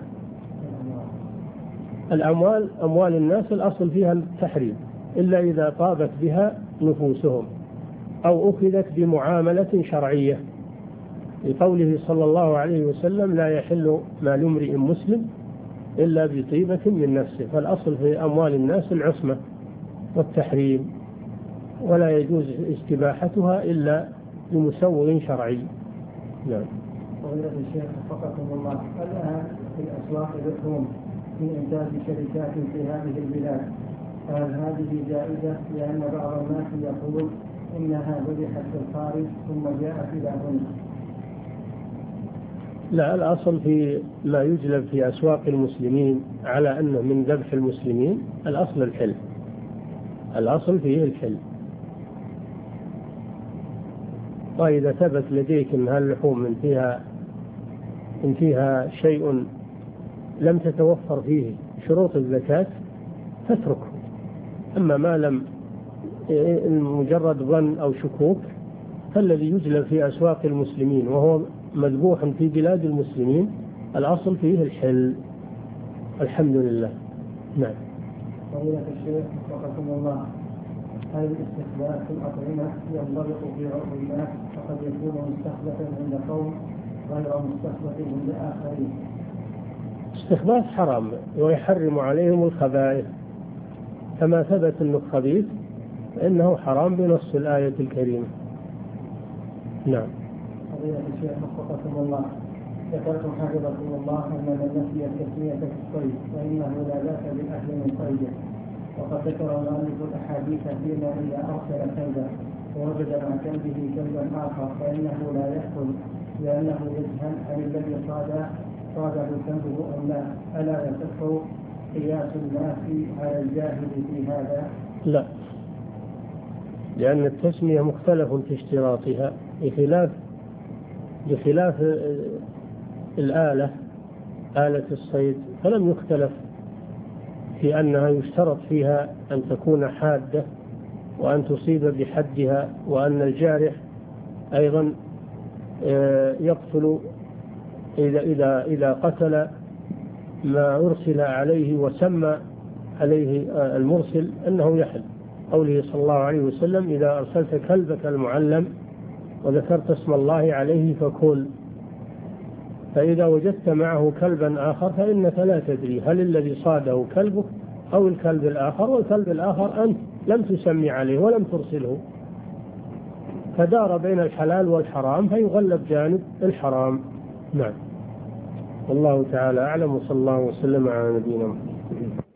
الأموال، أموال الناس الأصل فيها التحريم إلا إذا طابت بها نفوسهم أو أخذت بمعاملة شرعية، لقوله صلى الله عليه وسلم: لا يحل مال امرئ مسلم إلا بطيبة من نفسه. فالأصل في أموال الناس العصمة والتحريم، ولا يجوز استباحتها إلا بمسوغ شرعي. نعم.
فضيلة الشيخ وفقكم الله، الآن في الأسواق اللحوم من إنتاج شركات في هذه البلاد، هل هذه جائزة؟ لأن بعض الناس يقول إنها ذبحت في الخارج ثم جاءت إلى هنا.
لا، الأصل في ما يجلب في أسواق المسلمين على أنه من ذبح المسلمين الأصل الحل، الأصل فيه الحل. وإذا ثبت لديك أن هاللحوم إن فيها شيء لم تتوفر فيه شروط الزكاة فاتركه. أما ما لم مجرد ظن أو شكوك فالذي يجلب في أسواق المسلمين وهو مذبوح في بلاد المسلمين الأصل فيه الحل. الحمد لله. نعم.
فضيلة الشيخ وفقكم الله، هل الاستخلاف في الأطعمة ينطبق في عرف الناس فقد يكون مستخلفا عند قوم غير مستخلف عند آخرين؟
استخلاف حرام ويحرم عليهم الخبائث، كما ثبت أنه خبيث فإنه حرام بنص الآية الكريمة. نعم.
فضيلة الشيخ وفقكم الله، ذكرتم حفظكم الله أن من نسي التسمية في الصيد فإنه لا بأس بالأكل من صيده، وقد ذكر المؤلف الأحاديث فيما إذا أرسل كلبا ووجد مع كلبه كلبا آخر فإنه لا يأكل لأنه يجهل عن الذي صاده كلبه أم لا. ألا يصح قياس الناس على الجاهل في هذا؟
لا، لأن التسمية مختلف في اشتراطها بخلاف الآلة، آلة الصيد، فلم يختلف في أنها يشترط فيها أن تكون حادة وأن تصيب بحدها، وأن الجارح أيضا يقتل إذا قتل ما أرسل عليه وسمى عليه المرسل أنه يحل، قوله صلى الله عليه وسلم: إذا أرسلت كلبك المعلم وذكرت اسم الله عليه فكل. فإذا وجدت معه كلبا آخر فإنك لا تدري هل الذي صاده كلبك أو الكلب الآخر، والكلب الآخر أنت لم تسمي عليه ولم ترسله، فدار بين الحلال والحرام فيغلب جانب الحرام. نعم، والله تعالى أعلم، وصلى الله وسلم على نبينا محمد.